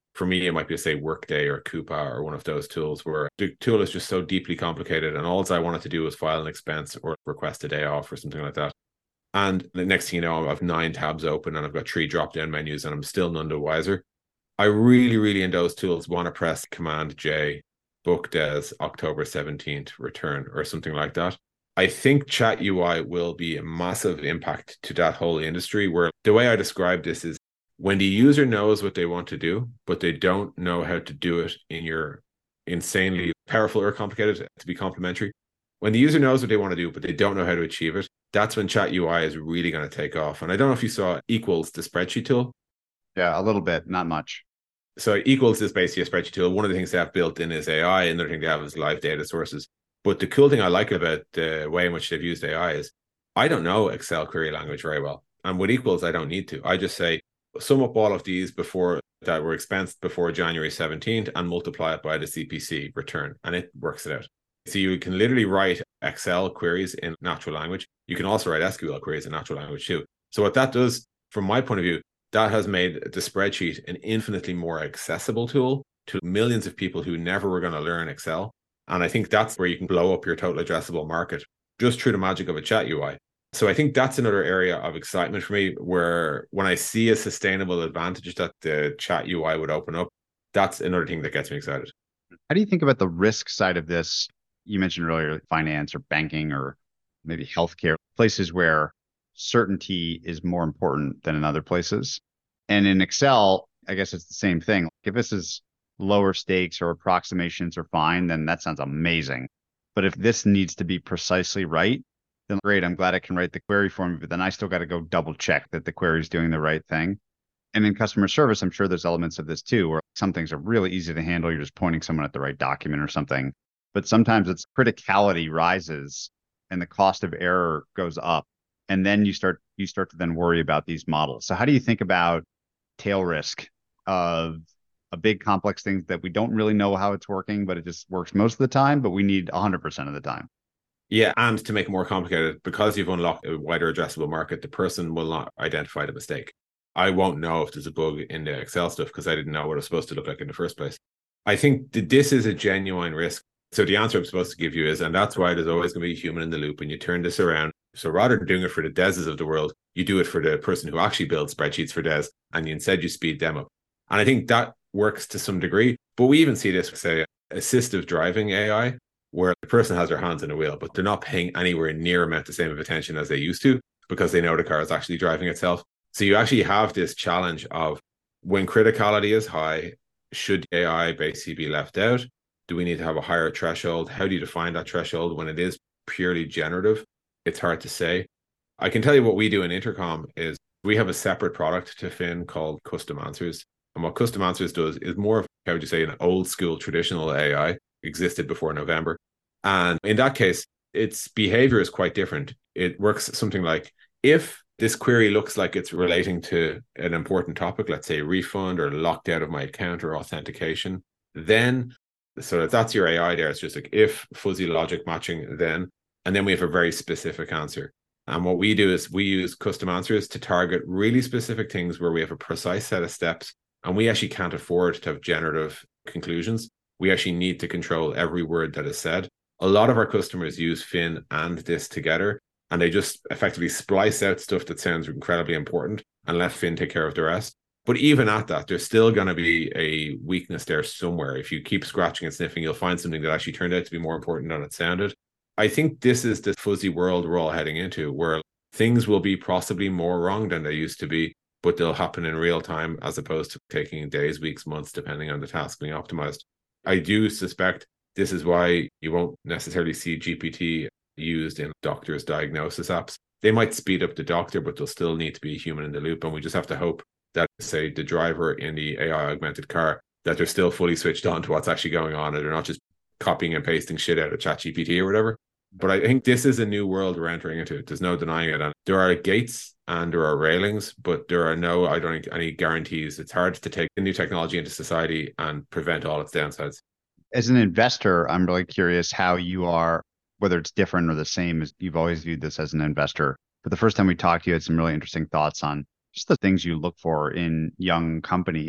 For me, it might be, say, Workday or Coupa or one of those tools where the tool is just so deeply complicated and all I wanted to do was file an expense or request a day off or something like that. And the next thing you know, I have nine tabs open and I've got three drop-down menus and I'm still none the wiser. I really, really, in those tools, want to press Command J, book Des, October seventeenth, return, or something like that. I think Chat U I will be a massive impact to that whole industry, where the way I describe this is when the user knows what they want to do, but they don't know how to do it in your insanely powerful or complicated, to be complimentary. When the user knows what they want to do, but they don't know how to achieve it, that's when Chat U I is really going to take off. And I don't know if you saw Equals, the spreadsheet tool. Yeah, a little bit, not much. So Equals is basically a spreadsheet tool. One of the things they have built in is A I. Another thing they have is live data sources. But the cool thing I like about the way in which they've used A I is I don't know Excel query language very well. And with Equals, I don't need to. I just say, sum up all of these before that were expensed before January seventeenth and multiply it by the C P C return. And it works it out. So you can literally write Excel queries in natural language. You can also write S Q L queries in natural language too. So what that does, from my point of view, that has made the spreadsheet an infinitely more accessible tool to millions of people who never were going to learn Excel. And I think that's where you can blow up your total addressable market just through the magic of a Chat U I. So I think that's another area of excitement for me, where when I see a sustainable advantage that the Chat U I would open up, that's another thing that gets me excited. How do you think about the risk side of this? You mentioned earlier finance or banking or maybe healthcare, places where certainty is more important than in other places. And in Excel, I guess it's the same thing. If this is lower stakes or approximations are fine, then that sounds amazing. But if this needs to be precisely right, then great, I'm glad I can write the query for me, but then I still got to go double check that the query is doing the right thing. And in customer service, I'm sure there's elements of this too, where some things are really easy to handle. You're just pointing someone at the right document or something. But sometimes it's criticality rises and the cost of error goes up. And then you start you start to then worry about these models. So how do you think about tail risk of a big complex thing that we don't really know how it's working, but it just works most of the time, but we need one hundred percent of the time? Yeah, and to make it more complicated, because you've unlocked a wider addressable market, the person will not identify the mistake. I won't know if there's a bug in the Excel stuff because I didn't know what it was supposed to look like in the first place. I think that this is a genuine risk. So the answer I'm supposed to give you is, and that's why there's always going to be a human in the loop when you turn this around. So rather than doing it for the Deses of the world, you do it for the person who actually builds spreadsheets for Des, and you, instead you speed them up. And I think that works to some degree. But we even see this with, say, assistive driving A I, where the person has their hands on the wheel, but they're not paying anywhere near amount the same of attention as they used to because they know the car is actually driving itself. So you actually have this challenge of when criticality is high, should A I basically be left out? Do we need to have a higher threshold? How do you define that threshold when it is purely generative? It's hard to say. I can tell you what we do in Intercom is we have a separate product to Fin called Custom Answers. And what Custom Answers does is more of, how would you say, an old school traditional A I, existed before November. And in that case, its behavior is quite different. It works something like, if this query looks like it's relating to an important topic, let's say refund or locked out of my account or authentication, then, so that's your A I there. It's just like if fuzzy logic matching then, and then we have a very specific answer. And what we do is we use Custom Answers to target really specific things where we have a precise set of steps, and we actually can't afford to have generative conclusions. We actually need to control every word that is said. A lot of our customers use Fin and this together, and they just effectively splice out stuff that sounds incredibly important and let Fin take care of the rest. But even at that, there's still going to be a weakness there somewhere. If you keep scratching and sniffing, you'll find something that actually turned out to be more important than it sounded. I think this is the fuzzy world we're all heading into, where things will be possibly more wrong than they used to be, but they'll happen in real time as opposed to taking days, weeks, months, depending on the task being optimized. I do suspect this is why you won't necessarily see G P T used in doctors' diagnosis apps. They might speed up the doctor, but they'll still need to be a human in the loop. And we just have to hope that, say, the driver in the A I augmented car, that they're still fully switched on to what's actually going on, and they're not just copying and pasting shit out of ChatGPT or whatever. But I think this is a new world we're entering into. There's no denying it. And there are gates and there are railings, but there are no, I don't think, any guarantees. It's hard to take a new technology into society and prevent all its downsides. As an investor, I'm really curious how you are, whether it's different or the same, as you've always viewed this as an investor. But the first time we talked, you had some really interesting thoughts on just the things you look for in young companies.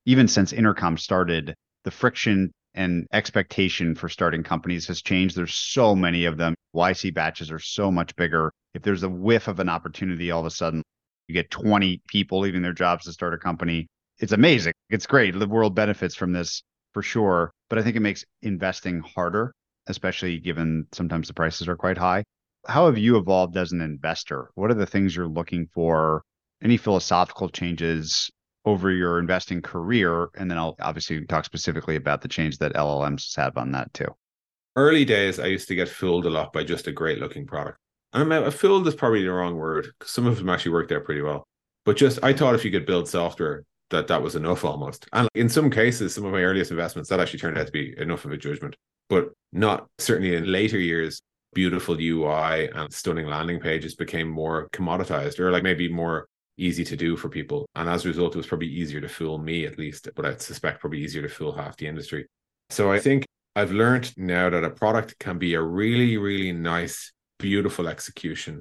even since Intercom started, the friction and expectation for starting companies has changed. There's so many of them. Y C batches are so much bigger. If there's a whiff of an opportunity, all of a sudden you get twenty people leaving their jobs to start a company. It's amazing. It's great. The world benefits from this for sure. But I think it makes investing harder, especially given sometimes the prices are quite high. How have you evolved as an investor? What are the things you're looking for? Any philosophical changes over your investing career? And then I'll obviously talk specifically about the change that L L Ms have on that too. Early days, I used to get fooled a lot by just a great looking product. And I'm, fooled is probably the wrong word, because some of them actually worked out pretty well. But just, I thought if you could build software, that that was enough almost. And in some cases, some of my earliest investments, that actually turned out to be enough of a judgment. But not certainly in later years, beautiful U I and stunning landing pages became more commoditized, or like maybe more easy to do for people. And as a result, it was probably easier to fool me at least, but I suspect probably easier to fool half the industry. So I think I've learned now that a product can be a really, really nice, beautiful execution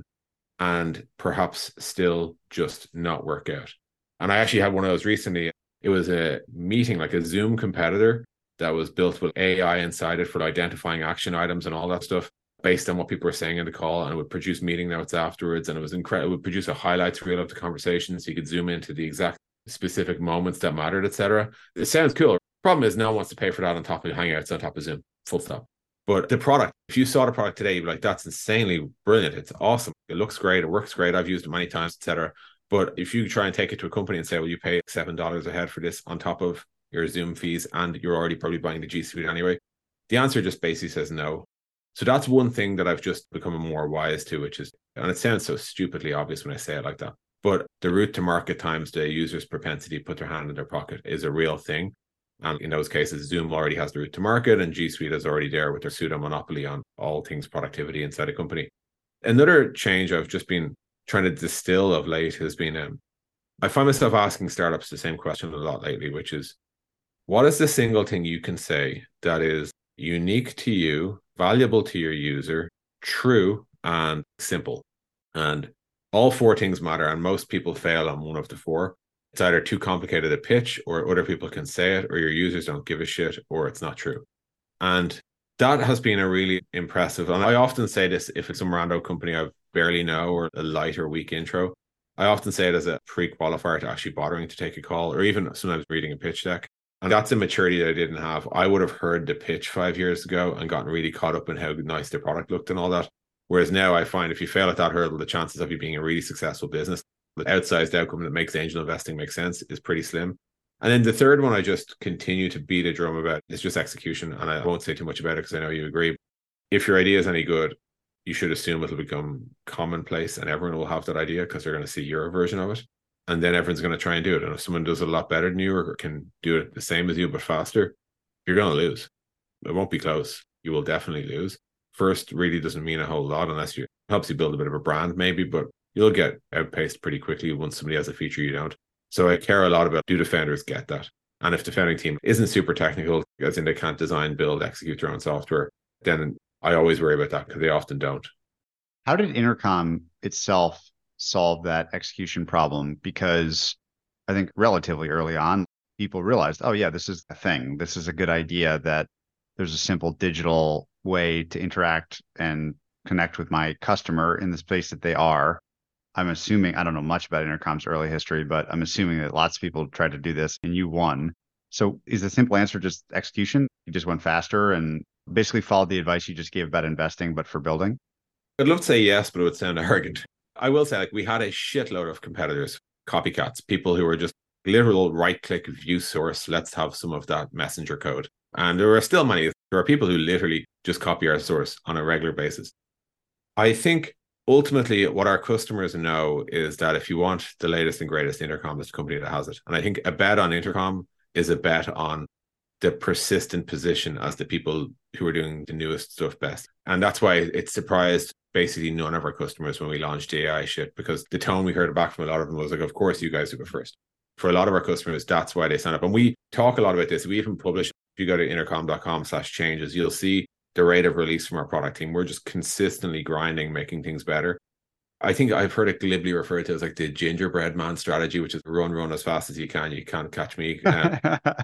and perhaps still just not work out. And I actually had one of those recently. It was a meeting, like a Zoom competitor that was built with A I inside it for identifying action items and all that stuff based on what people were saying in the call, and it would produce meeting notes afterwards. And it was incredible. It would produce a highlights reel of the conversation so you could zoom into the exact specific moments that mattered, et cetera. It sounds cool. Problem is, no one wants to pay for that on top of Hangouts, on top of Zoom, full stop. But the product, if you saw the product today, you'd be like, that's insanely brilliant. It's awesome. It looks great. It works great. I've used it many times, et cetera. But if you try and take it to a company and say, well, you pay seven dollars a head for this on top of your Zoom fees, and you're already probably buying the G Suite anyway, the answer just basically says no. So that's one thing that I've just become more wise to, which is, and it sounds so stupidly obvious when I say it like that, but the route to market times the user's propensity to put their hand in their pocket is a real thing. And in those cases, Zoom already has the route to market, and G Suite is already there with their pseudo monopoly on all things productivity inside a company. Another change I've just been trying to distill of late has been, um, I find myself asking startups the same question a lot lately, which is, what is the single thing you can say that is unique to you, valuable to your user, true, and simple? And all four things matter, and most people fail on one of the four. It's either too complicated a pitch, or other people can say it, or your users don't give a shit, or it's not true. And that has been a really impressive, and I often say this if it's some rando company I barely know, or a light or weak intro, I often say it as a pre-qualifier to actually bothering to take a call, or even sometimes reading a pitch deck. And that's a maturity that I didn't have. I would have heard the pitch five years ago and gotten really caught up in how nice the product looked and all that. Whereas now I find if you fail at that hurdle, the chances of you being a really successful business, the outsized outcome that makes angel investing make sense, is pretty slim. And then the third one I just continue to beat a drum about is just execution. And I won't say too much about it because I know you agree. If your idea is any good, you should assume it'll become commonplace and everyone will have that idea because they're going to see your version of it. And then everyone's going to try and do it. And if someone does it a lot better than you, or can do it the same as you but faster, you're going to lose. It won't be close. You will definitely lose. First really doesn't mean a whole lot unless you helps you build a bit of a brand maybe, but you'll get outpaced pretty quickly once somebody has a feature you don't. So I care a lot about, do the founders get that? And if the founding team isn't super technical, as in they can't design, build, execute their own software, then I always worry about that because they often don't. How did Intercom itself solve that execution problem? Because I think relatively early on, people realized, oh yeah, this is a thing. This is a good idea, that there's a simple digital way to interact and connect with my customer in the space that they are. I'm assuming, I don't know much about Intercom's early history, but I'm assuming that lots of people tried to do this and you won. So is the simple answer just execution? You just went faster and basically followed the advice you just gave about investing, but for building? I'd love to say yes, but it would sound arrogant. I will say, like, we had a shitload of competitors, copycats, people who were just literal right-click view source. Let's have some of that messenger code. And there are still many. There are people who literally just copy our source on a regular basis. I think ultimately what our customers know is that if you want the latest and greatest, Intercom is the company that has it. And I think a bet on Intercom is a bet on the persistent position as the people who are doing the newest stuff best. And that's why it surprised basically none of our customers when we launched A I shit, because the tone we heard back from a lot of them was like, of course you guys do it first. For a lot of our customers, that's why they sign up. And we talk a lot about this. We even publish, if you go to intercom.com slash changes, you'll see the rate of release from our product team. We're just consistently grinding, making things better. I think I've heard it glibly referred to as like the gingerbread man strategy, which is run, run as fast as you can. You can't catch me. Um,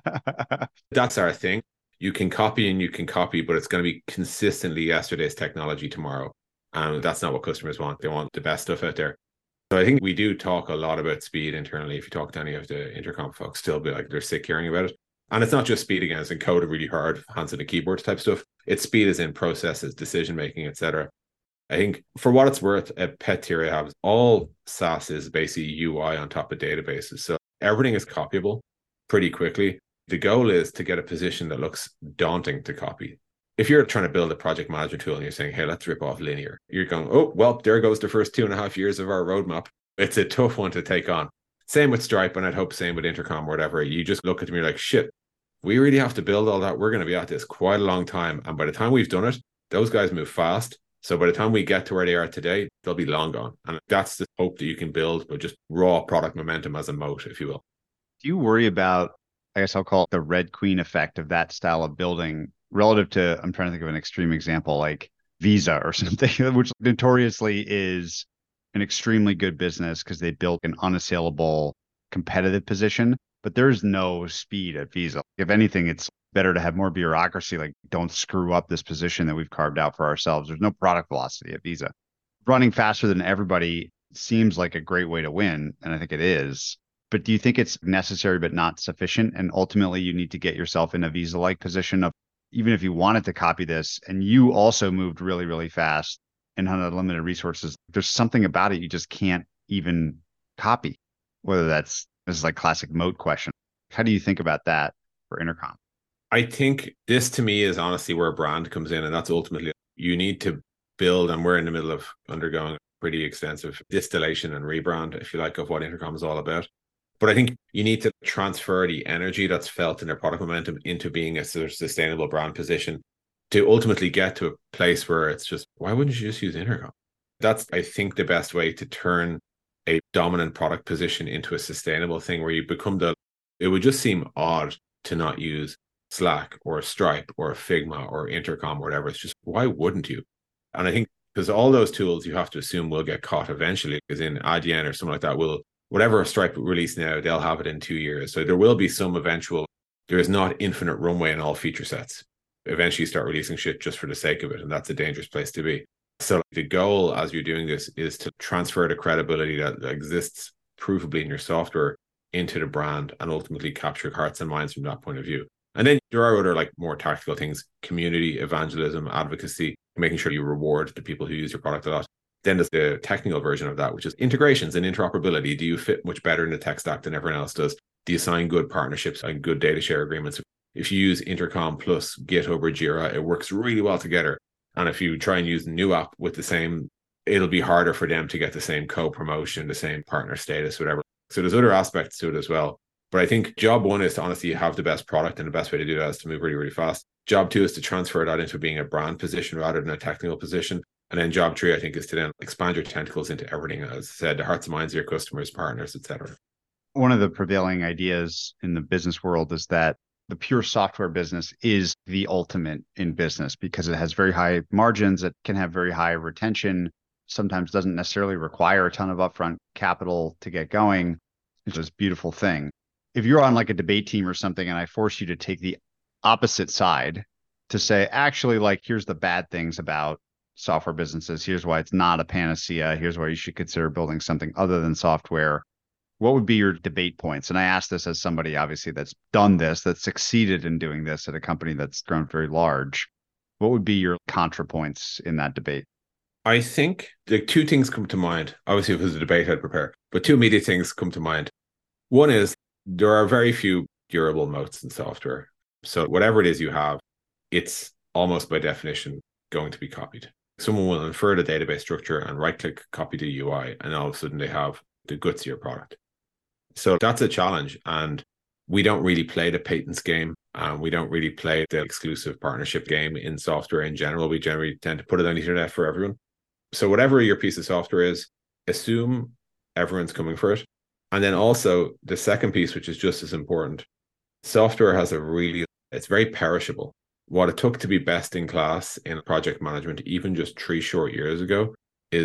that's our thing. You can copy and you can copy, but it's going to be consistently yesterday's technology tomorrow. And that's not what customers want. They want the best stuff out there. So I think we do talk a lot about speed internally. If you talk to any of the Intercom folks, still be like, they're sick hearing about it. And it's not just speed again, it's encoded really hard, hands on a keyboard type stuff. It's speed as in processes, decision-making, et cetera. I think for what it's worth, a pet theory I have is all SaaS is basically U I on top of databases. So everything is copyable pretty quickly. The goal is to get a position that looks daunting to copy. If you're trying to build a project management tool and you're saying, hey, let's rip off Linear, you're going, oh, well, there goes the first two and a half years of our roadmap. It's a tough one to take on. Same with Stripe, and I'd hope same with Intercom or whatever. You just look at them, you're like, shit, we really have to build all that. We're going to be at this quite a long time. And by the time we've done it, those guys move fast. So by the time we get to where they are today, they'll be long gone. And that's the hope that you can build, but just raw product momentum as a moat, if you will. Do you worry about, I guess I'll call it the Red Queen effect of that style of building relative to, I'm trying to think of an extreme example, like Visa or something, which notoriously is an extremely good business because they built an unassailable competitive position, but there's no speed at Visa. If anything, it's better to have more bureaucracy, like don't screw up this position that we've carved out for ourselves. There's no product velocity at Visa. Running faster than everybody seems like a great way to win, and I think it is. But do you think it's necessary but not sufficient? And ultimately, you need to get yourself in a Visa-like position of, even if you wanted to copy this and you also moved really, really fast and had unlimited resources, there's something about it you just can't even copy, whether that's, this is like classic moat question. How do you think about that for Intercom? I think this to me is honestly where brand comes in. And that's ultimately, you need to build, and we're in the middle of undergoing pretty extensive distillation and rebrand, if you like, of what Intercom is all about. But I think you need to transfer the energy that's felt in their product momentum into being a sort of sustainable brand position to ultimately get to a place where it's just, why wouldn't you just use Intercom? That's, I think, the best way to turn a dominant product position into a sustainable thing where you become the, it would just seem odd to not use Slack or Stripe or Figma or Intercom or whatever. It's just, why wouldn't you? And I think because all those tools you have to assume will get caught eventually, because in Adyen or something like that, will whatever Stripe release now, they'll have it in two years. So there will be some eventual, there is not infinite runway in all feature sets. Eventually you start releasing shit just for the sake of it. And that's a dangerous place to be. So the goal as you're doing this is to transfer the credibility that exists provably in your software into the brand and ultimately capture hearts and minds from that point of view. And then there are other like more tactical things, community, evangelism, advocacy, making sure you reward the people who use your product a lot. Then there's the technical version of that, which is integrations and interoperability. Do you fit much better in the tech stack than everyone else does? Do you sign good partnerships and good data share agreements? If you use Intercom plus GitHub or Jira, it works really well together. And if you try and use the new app with the same, it'll be harder for them to get the same co-promotion, the same partner status, whatever. So there's other aspects to it as well. But I think job one is to honestly have the best product, and the best way to do that is to move really, really fast. Job two is to transfer that into being a brand position rather than a technical position. And then job three, I think, is to then expand your tentacles into everything. As I said, the hearts and minds of your customers, partners, et cetera. One of the prevailing ideas in the business world is that the pure software business is the ultimate in business because it has very high margins. It can have very high retention, sometimes doesn't necessarily require a ton of upfront capital to get going. It's just a beautiful thing. If you're on like a debate team or something and I force you to take the opposite side to say, actually, like, here's the bad things about software businesses. Here's why it's not a panacea. Here's why you should consider building something other than software. What would be your debate points? And I ask this as somebody, obviously, that's done this, that's succeeded in doing this at a company that's grown very large. What would be your contrapoints in that debate? I think the two things come to mind. Obviously, if it was a debate, I'd prepare. But two immediate things come to mind. One is there are very few durable moats in software. So whatever it is you have, it's almost by definition going to be copied. Someone will infer the database structure and right-click copy the U I, and all of a sudden they have the guts of your product. So that's a challenge. And we don't really play the patents game. And we don't really play the exclusive partnership game in software in general. We generally tend to put it on the internet for everyone. So whatever your piece of software is, assume everyone's coming for it. And then also the second piece, which is just as important, software has a really, it's very perishable. What it took to be best in class in project management, even just three short years ago, is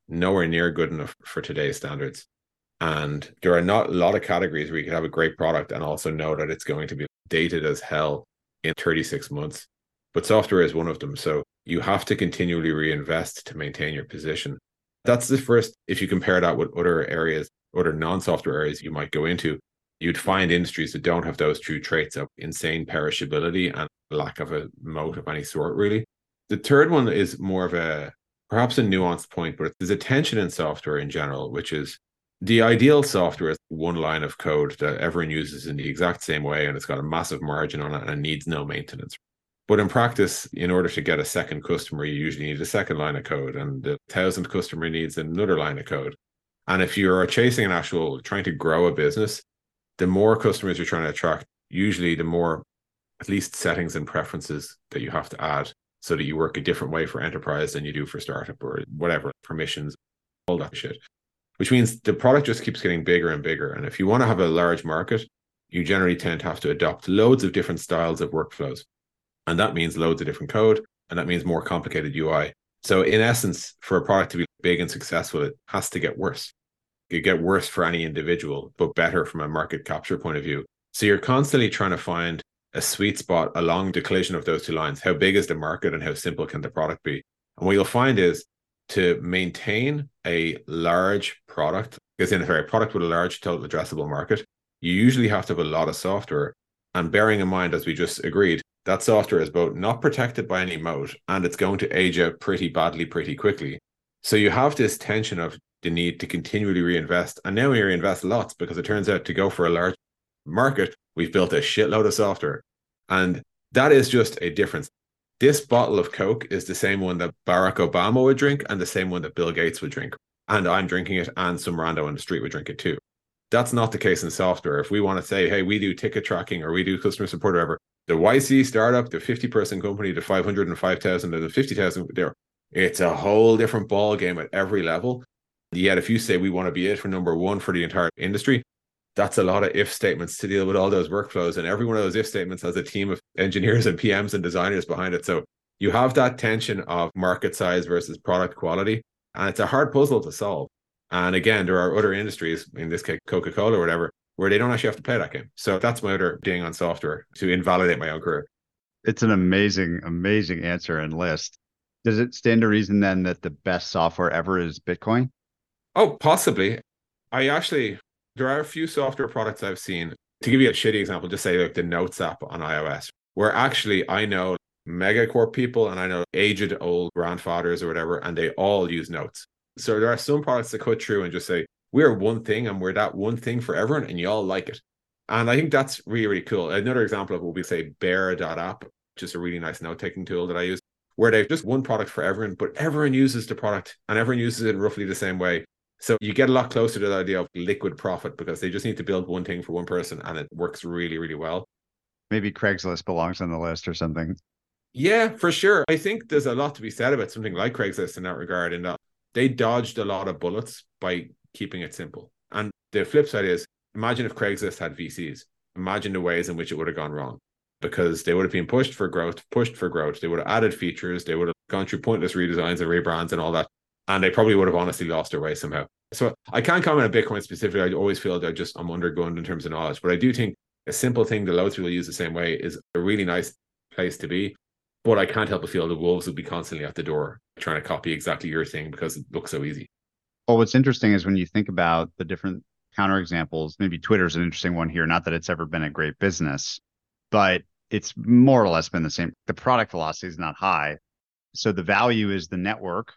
nowhere near good enough for today's standards. And there are not a lot of categories where you can have a great product and also know that it's going to be dated as hell in thirty-six months. But software is one of them. So you have to continually reinvest to maintain your position. That's the first, if you compare that with other areas, other non-software areas you might go into, you'd find industries that don't have those true traits of insane perishability and lack of a moat of any sort, really. The third one is more of a, perhaps a nuanced point, but there's a tension in software in general, which is the ideal software is one line of code that everyone uses in the exact same way, and it's got a massive margin on it and needs no maintenance. But in practice, in order to get a second customer, you usually need a second line of code, and the thousandth customer needs another line of code. And if you're chasing an actual, trying to grow a business, the more customers you're trying to attract, usually the more, at least settings and preferences that you have to add so that you work a different way for enterprise than you do for startup or whatever, permissions, all that shit. Which means the product just keeps getting bigger and bigger. And if you want to have a large market, you generally tend to have to adopt loads of different styles of workflows. And that means loads of different code, and that means more complicated U I. So in essence, for a product to be big and successful, it has to get worse. It get worse for any individual, but better from a market capture point of view. So you're constantly trying to find a sweet spot along the collision of those two lines. How big is the market and how simple can the product be? And what you'll find is to maintain a large product, because in a product with a large total addressable market, you usually have to have a lot of software. And bearing in mind, as we just agreed, that software is both not protected by any moat and it's going to age out pretty badly pretty quickly. So you have this tension of the need to continually reinvest. And now we reinvest lots because it turns out to go for a large market, we've built a shitload of software. And that is just a difference. This bottle of Coke is the same one that Barack Obama would drink and the same one that Bill Gates would drink. And I'm drinking it and some rando on the street would drink it too. That's not the case in software. If we want to say, hey, we do ticket tracking or we do customer support or whatever, the Y C startup, the fifty person company, the five hundred five thousand, or the fifty thousand, there, it's a whole different ball game at every level. Yet if you say we want to be it for number one for the entire industry, that's a lot of if statements to deal with all those workflows. And every one of those if statements has a team of engineers and P Ms and designers behind it. So you have that tension of market size versus product quality. And it's a hard puzzle to solve. And again, there are other industries, in this case, Coca-Cola or whatever, where they don't actually have to play that game. So that's my other ding on software to invalidate my own career. It's an amazing, amazing answer and list. Does it stand to reason then that the best software ever is Bitcoin? Oh, possibly. I actually, there are a few software products I've seen. To give you a shitty example, just say like the Notes app on iOS, where actually I know megacorp people and I know aged old grandfathers or whatever, and they all use Notes. So there are some products that cut through and just say, we're one thing and we're that one thing for everyone and you all like it. And I think that's really, really cool. Another example of what we say bear dot app, which is a really nice note-taking tool that I use, where they've just one product for everyone, but everyone uses the product and everyone uses it in roughly the same way. So you get a lot closer to the idea of liquid profit because they just need to build one thing for one person and it works really, really well. Maybe Craigslist belongs on the list or something. Yeah, for sure. I think there's a lot to be said about something like Craigslist in that regard, in that they dodged a lot of bullets by keeping it simple. And the flip side is, imagine if Craigslist had V Cs. Imagine the ways in which it would have gone wrong, because they would have been pushed for growth, pushed for growth. They would have added features. They would have gone through pointless redesigns and rebrands and all that. And they probably would have honestly lost their way somehow. So I can't comment on Bitcoin specifically. I always feel that I just I'm undergunned in terms of knowledge. But I do think a simple thing that loads of people use the same way is a really nice place to be. But I can't help but feel the wolves will be constantly at the door trying to copy exactly your thing because it looks so easy. Well, what's interesting is when you think about the different counterexamples, maybe Twitter's an interesting one here. Not that it's ever been a great business, but it's more or less been the same. The product velocity is not high. So the value is the network.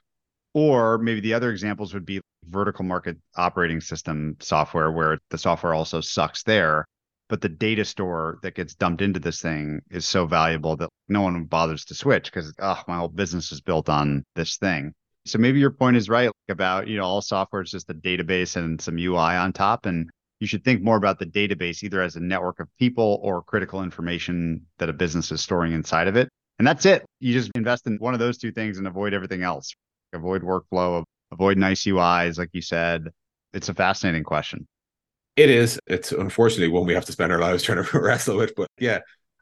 Or maybe the other examples would be vertical market operating system software, where the software also sucks there. But the data store that gets dumped into this thing is so valuable that no one bothers to switch because, oh, my whole business is built on this thing. So maybe your point is right about, you know, all software is just a database and some U I on top. And you should think more about the database either as a network of people or critical information that a business is storing inside of it. And that's it. You just invest in one of those two things and avoid everything else. Avoid workflow, avoid nice U Is, like you said. It's a fascinating question. It is. It's unfortunately one we have to spend our lives trying to wrestle with. But yeah,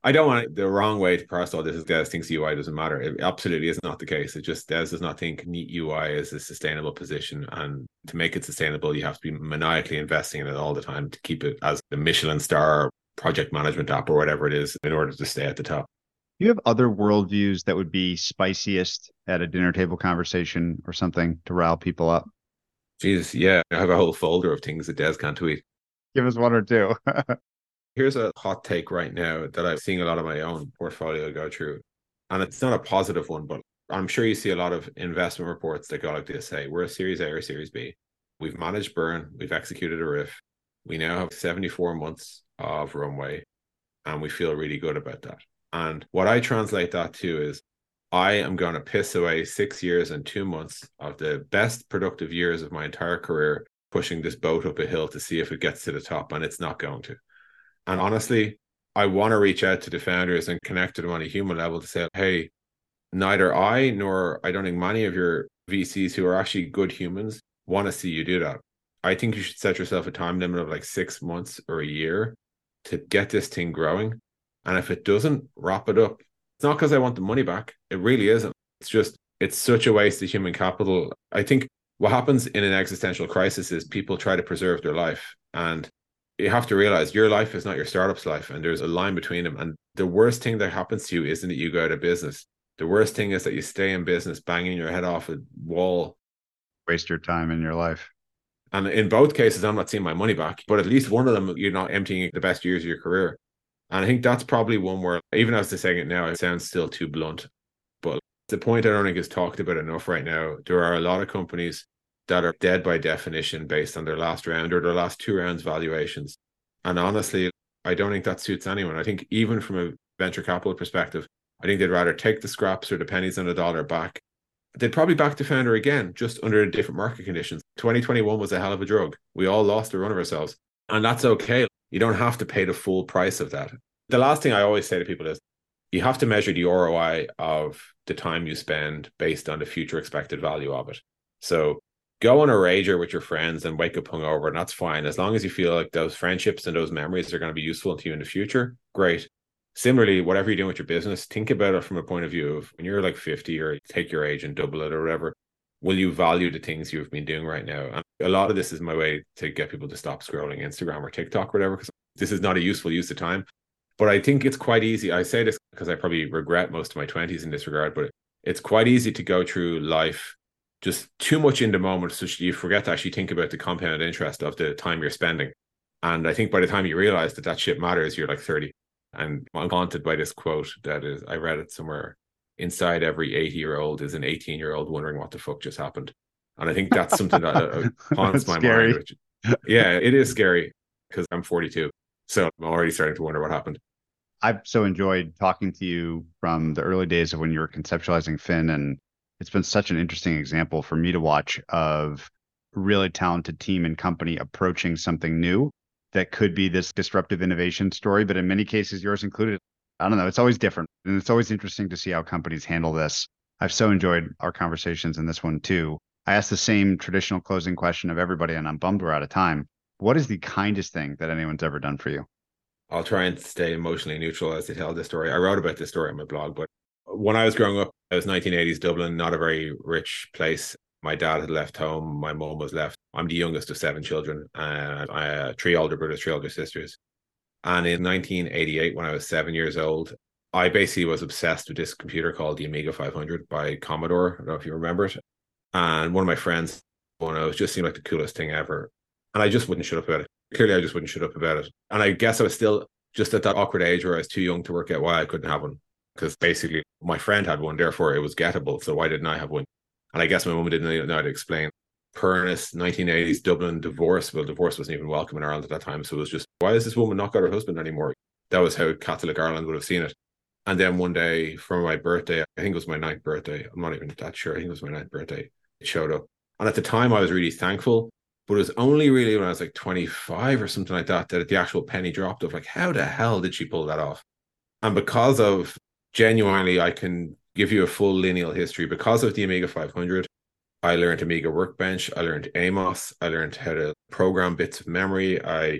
I don't want the wrong way to parse all this is Des thinks U I doesn't matter. It absolutely is not the case. It just Des does not think neat U I is a sustainable position. And to make it sustainable, you have to be maniacally investing in it all the time to keep it as the Michelin star project management app or whatever it is in order to stay at the top. Do you have other worldviews that would be spiciest at a dinner table conversation or something to rile people up? Jeez, yeah. I have a whole folder of things that Des can't tweet. Give us one or two. Here's a hot take right now that I'm seeing a lot of my own portfolio go through. And it's not a positive one, but I'm sure you see a lot of investment reports that go like this. Say, we're a Series A or Series B. We've managed burn. We've executed a R I F. We now have seventy-four months of runway. And we feel really good about that. And what I translate that to is I am going to piss away six years and two months of the best productive years of my entire career pushing this boat up a hill to see if it gets to the top. And it's not going to. And honestly, I want to reach out to the founders and connect to them on a human level to say, hey, neither I nor I don't think many of your V Cs who are actually good humans want to see you do that. I think you should set yourself a time limit of like six months or a year to get this thing growing. And if it doesn't, wrap it up. It's not because I want the money back. It really isn't. It's just, it's such a waste of human capital. I think what happens in an existential crisis is people try to preserve their life. And you have to realize your life is not your startup's life, and there's a line between them. And the worst thing that happens to you isn't that you go out of business. The worst thing is that you stay in business, banging your head off a wall. Waste your time in your life. And in both cases, I'm not seeing my money back, but at least one of them, you're not emptying the best years of your career. And I think that's probably one where, even as I'm saying it now, it sounds still too blunt. But the point I don't think is talked about enough right now. There are a lot of companies that are dead by definition based on their last round or their last two rounds valuations. And honestly, I don't think that suits anyone. I think even from a venture capital perspective, I think they'd rather take the scraps or the pennies on the dollar back. They'd probably back the founder again, just under different market conditions. twenty twenty-one was a hell of a drug. We all lost the run of ourselves. And that's okay. You don't have to pay the full price of that. The last thing I always say to people is you have to measure the R O I of the time you spend based on the future expected value of it. So go on a rager with your friends and wake up hungover, and that's fine. As long as you feel like those friendships and those memories are going to be useful to you in the future, great. Similarly, whatever you're doing with your business, think about it from a point of view of when you're like fifty or take your age and double it or whatever, will you value the things you've been doing right now? And a lot of this is my way to get people to stop scrolling Instagram or TikTok or whatever, because this is not a useful use of time. But I think it's quite easy. I say this because I probably regret most of my twenties in this regard, but it's quite easy to go through life just too much in the moment, so you forget to actually think about the compound interest of the time you're spending. And I think by the time you realize that that shit matters, you're like thirty. And I'm haunted by this quote that is, I read it somewhere. Inside every eighty year old is an eighteen year old wondering what the fuck just happened. And I think that's something that uh, haunts my scary. mind. Which, yeah, it is scary because I'm forty-two. So I'm already starting to wonder what happened. I've so enjoyed talking to you from the early days of when you were conceptualizing Fin, and it's been such an interesting example for me to watch of a really talented team and company approaching something new that could be this disruptive innovation story, but in many cases, yours included. I don't know, it's always different. And it's always interesting to see how companies handle this. I've so enjoyed our conversations in this one too. I asked the same traditional closing question of everybody, and I'm bummed we're out of time. What is the kindest thing that anyone's ever done for you? I'll try and stay emotionally neutral as I tell this story. I wrote about this story on my blog, but when I was growing up, it was nineteen eighties Dublin, not a very rich place. My dad had left home. My mum was left. I'm the youngest of seven children. And I have three older brothers, three older sisters. And in nineteen eighty-eight, when I was seven years old, I basically was obsessed with this computer called the Amiga five hundred by Commodore. I don't know if you remember it. And one of my friends, well, it just seemed like the coolest thing ever. And I just wouldn't shut up about it. Clearly, I just wouldn't shut up about it. And I guess I was still just at that awkward age where I was too young to work out why I couldn't have one. Because basically, my friend had one, therefore it was gettable. So why didn't I have one? And I guess my mum didn't know how to explain. Pernest, nineteen eighties, Dublin, divorce. Well, divorce wasn't even welcome in Ireland at that time. So it was just, why is this woman not got her husband anymore? That was how Catholic Ireland would have seen it. And then one day for my birthday, I think it was my ninth birthday. I'm not even that sure. I think it was my ninth birthday. It showed up. And at the time, I was really thankful. But it was only really when I was like twenty-five or something like that, that the actual penny dropped of like, how the hell did she pull that off? And because of, genuinely, I can give you a full lineal history. Because of the Amiga five hundred, I learned Amiga Workbench. I learned Amos. I learned how to program bits of memory. I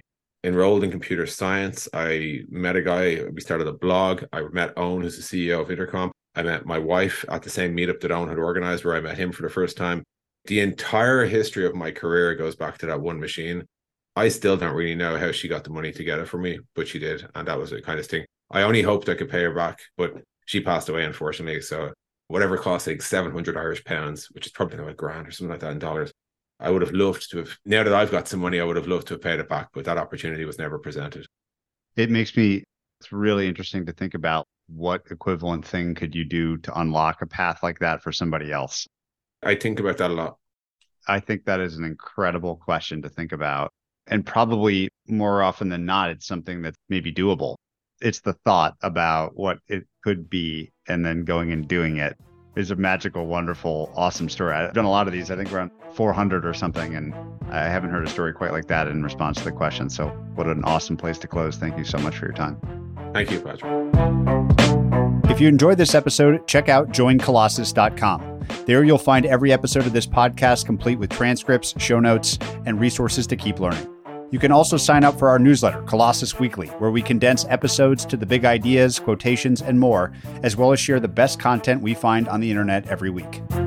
enrolled in computer science. I met a guy, we started a blog. I met Owen, who's the C E O of Intercom. I met my wife at the same meetup that Owen had organized, where I met him for the first time. The entire history of my career goes back to that one machine. I still don't really know how she got the money to get it for me, but she did. And that was the kind of thing. I only hoped I could pay her back, but she passed away, unfortunately. So whatever cost, like seven hundred Irish pounds, which is probably like a grand or something like that in dollars. I would have loved to have, now that I've got some money, I would have loved to have paid it back, but that opportunity was never presented. It makes me, it's really interesting to think about what equivalent thing could you do to unlock a path like that for somebody else? I think about that a lot. I think that is an incredible question to think about. And probably more often than not, it's something that's maybe doable. It's the thought about what it could be and then going and doing it is a magical, wonderful, awesome story. I've done a lot of these, I think around four hundred or something, and I haven't heard a story quite like that in response to the question. So what an awesome place to close. Thank you so much for your time. Thank you, Patrick. If you enjoyed this episode, check out join colossus dot com. There you'll find every episode of this podcast complete with transcripts, show notes, and resources to keep learning. You can also sign up for our newsletter, Colossus Weekly, where we condense episodes to the big ideas, quotations, and more, as well as share the best content we find on the internet every week.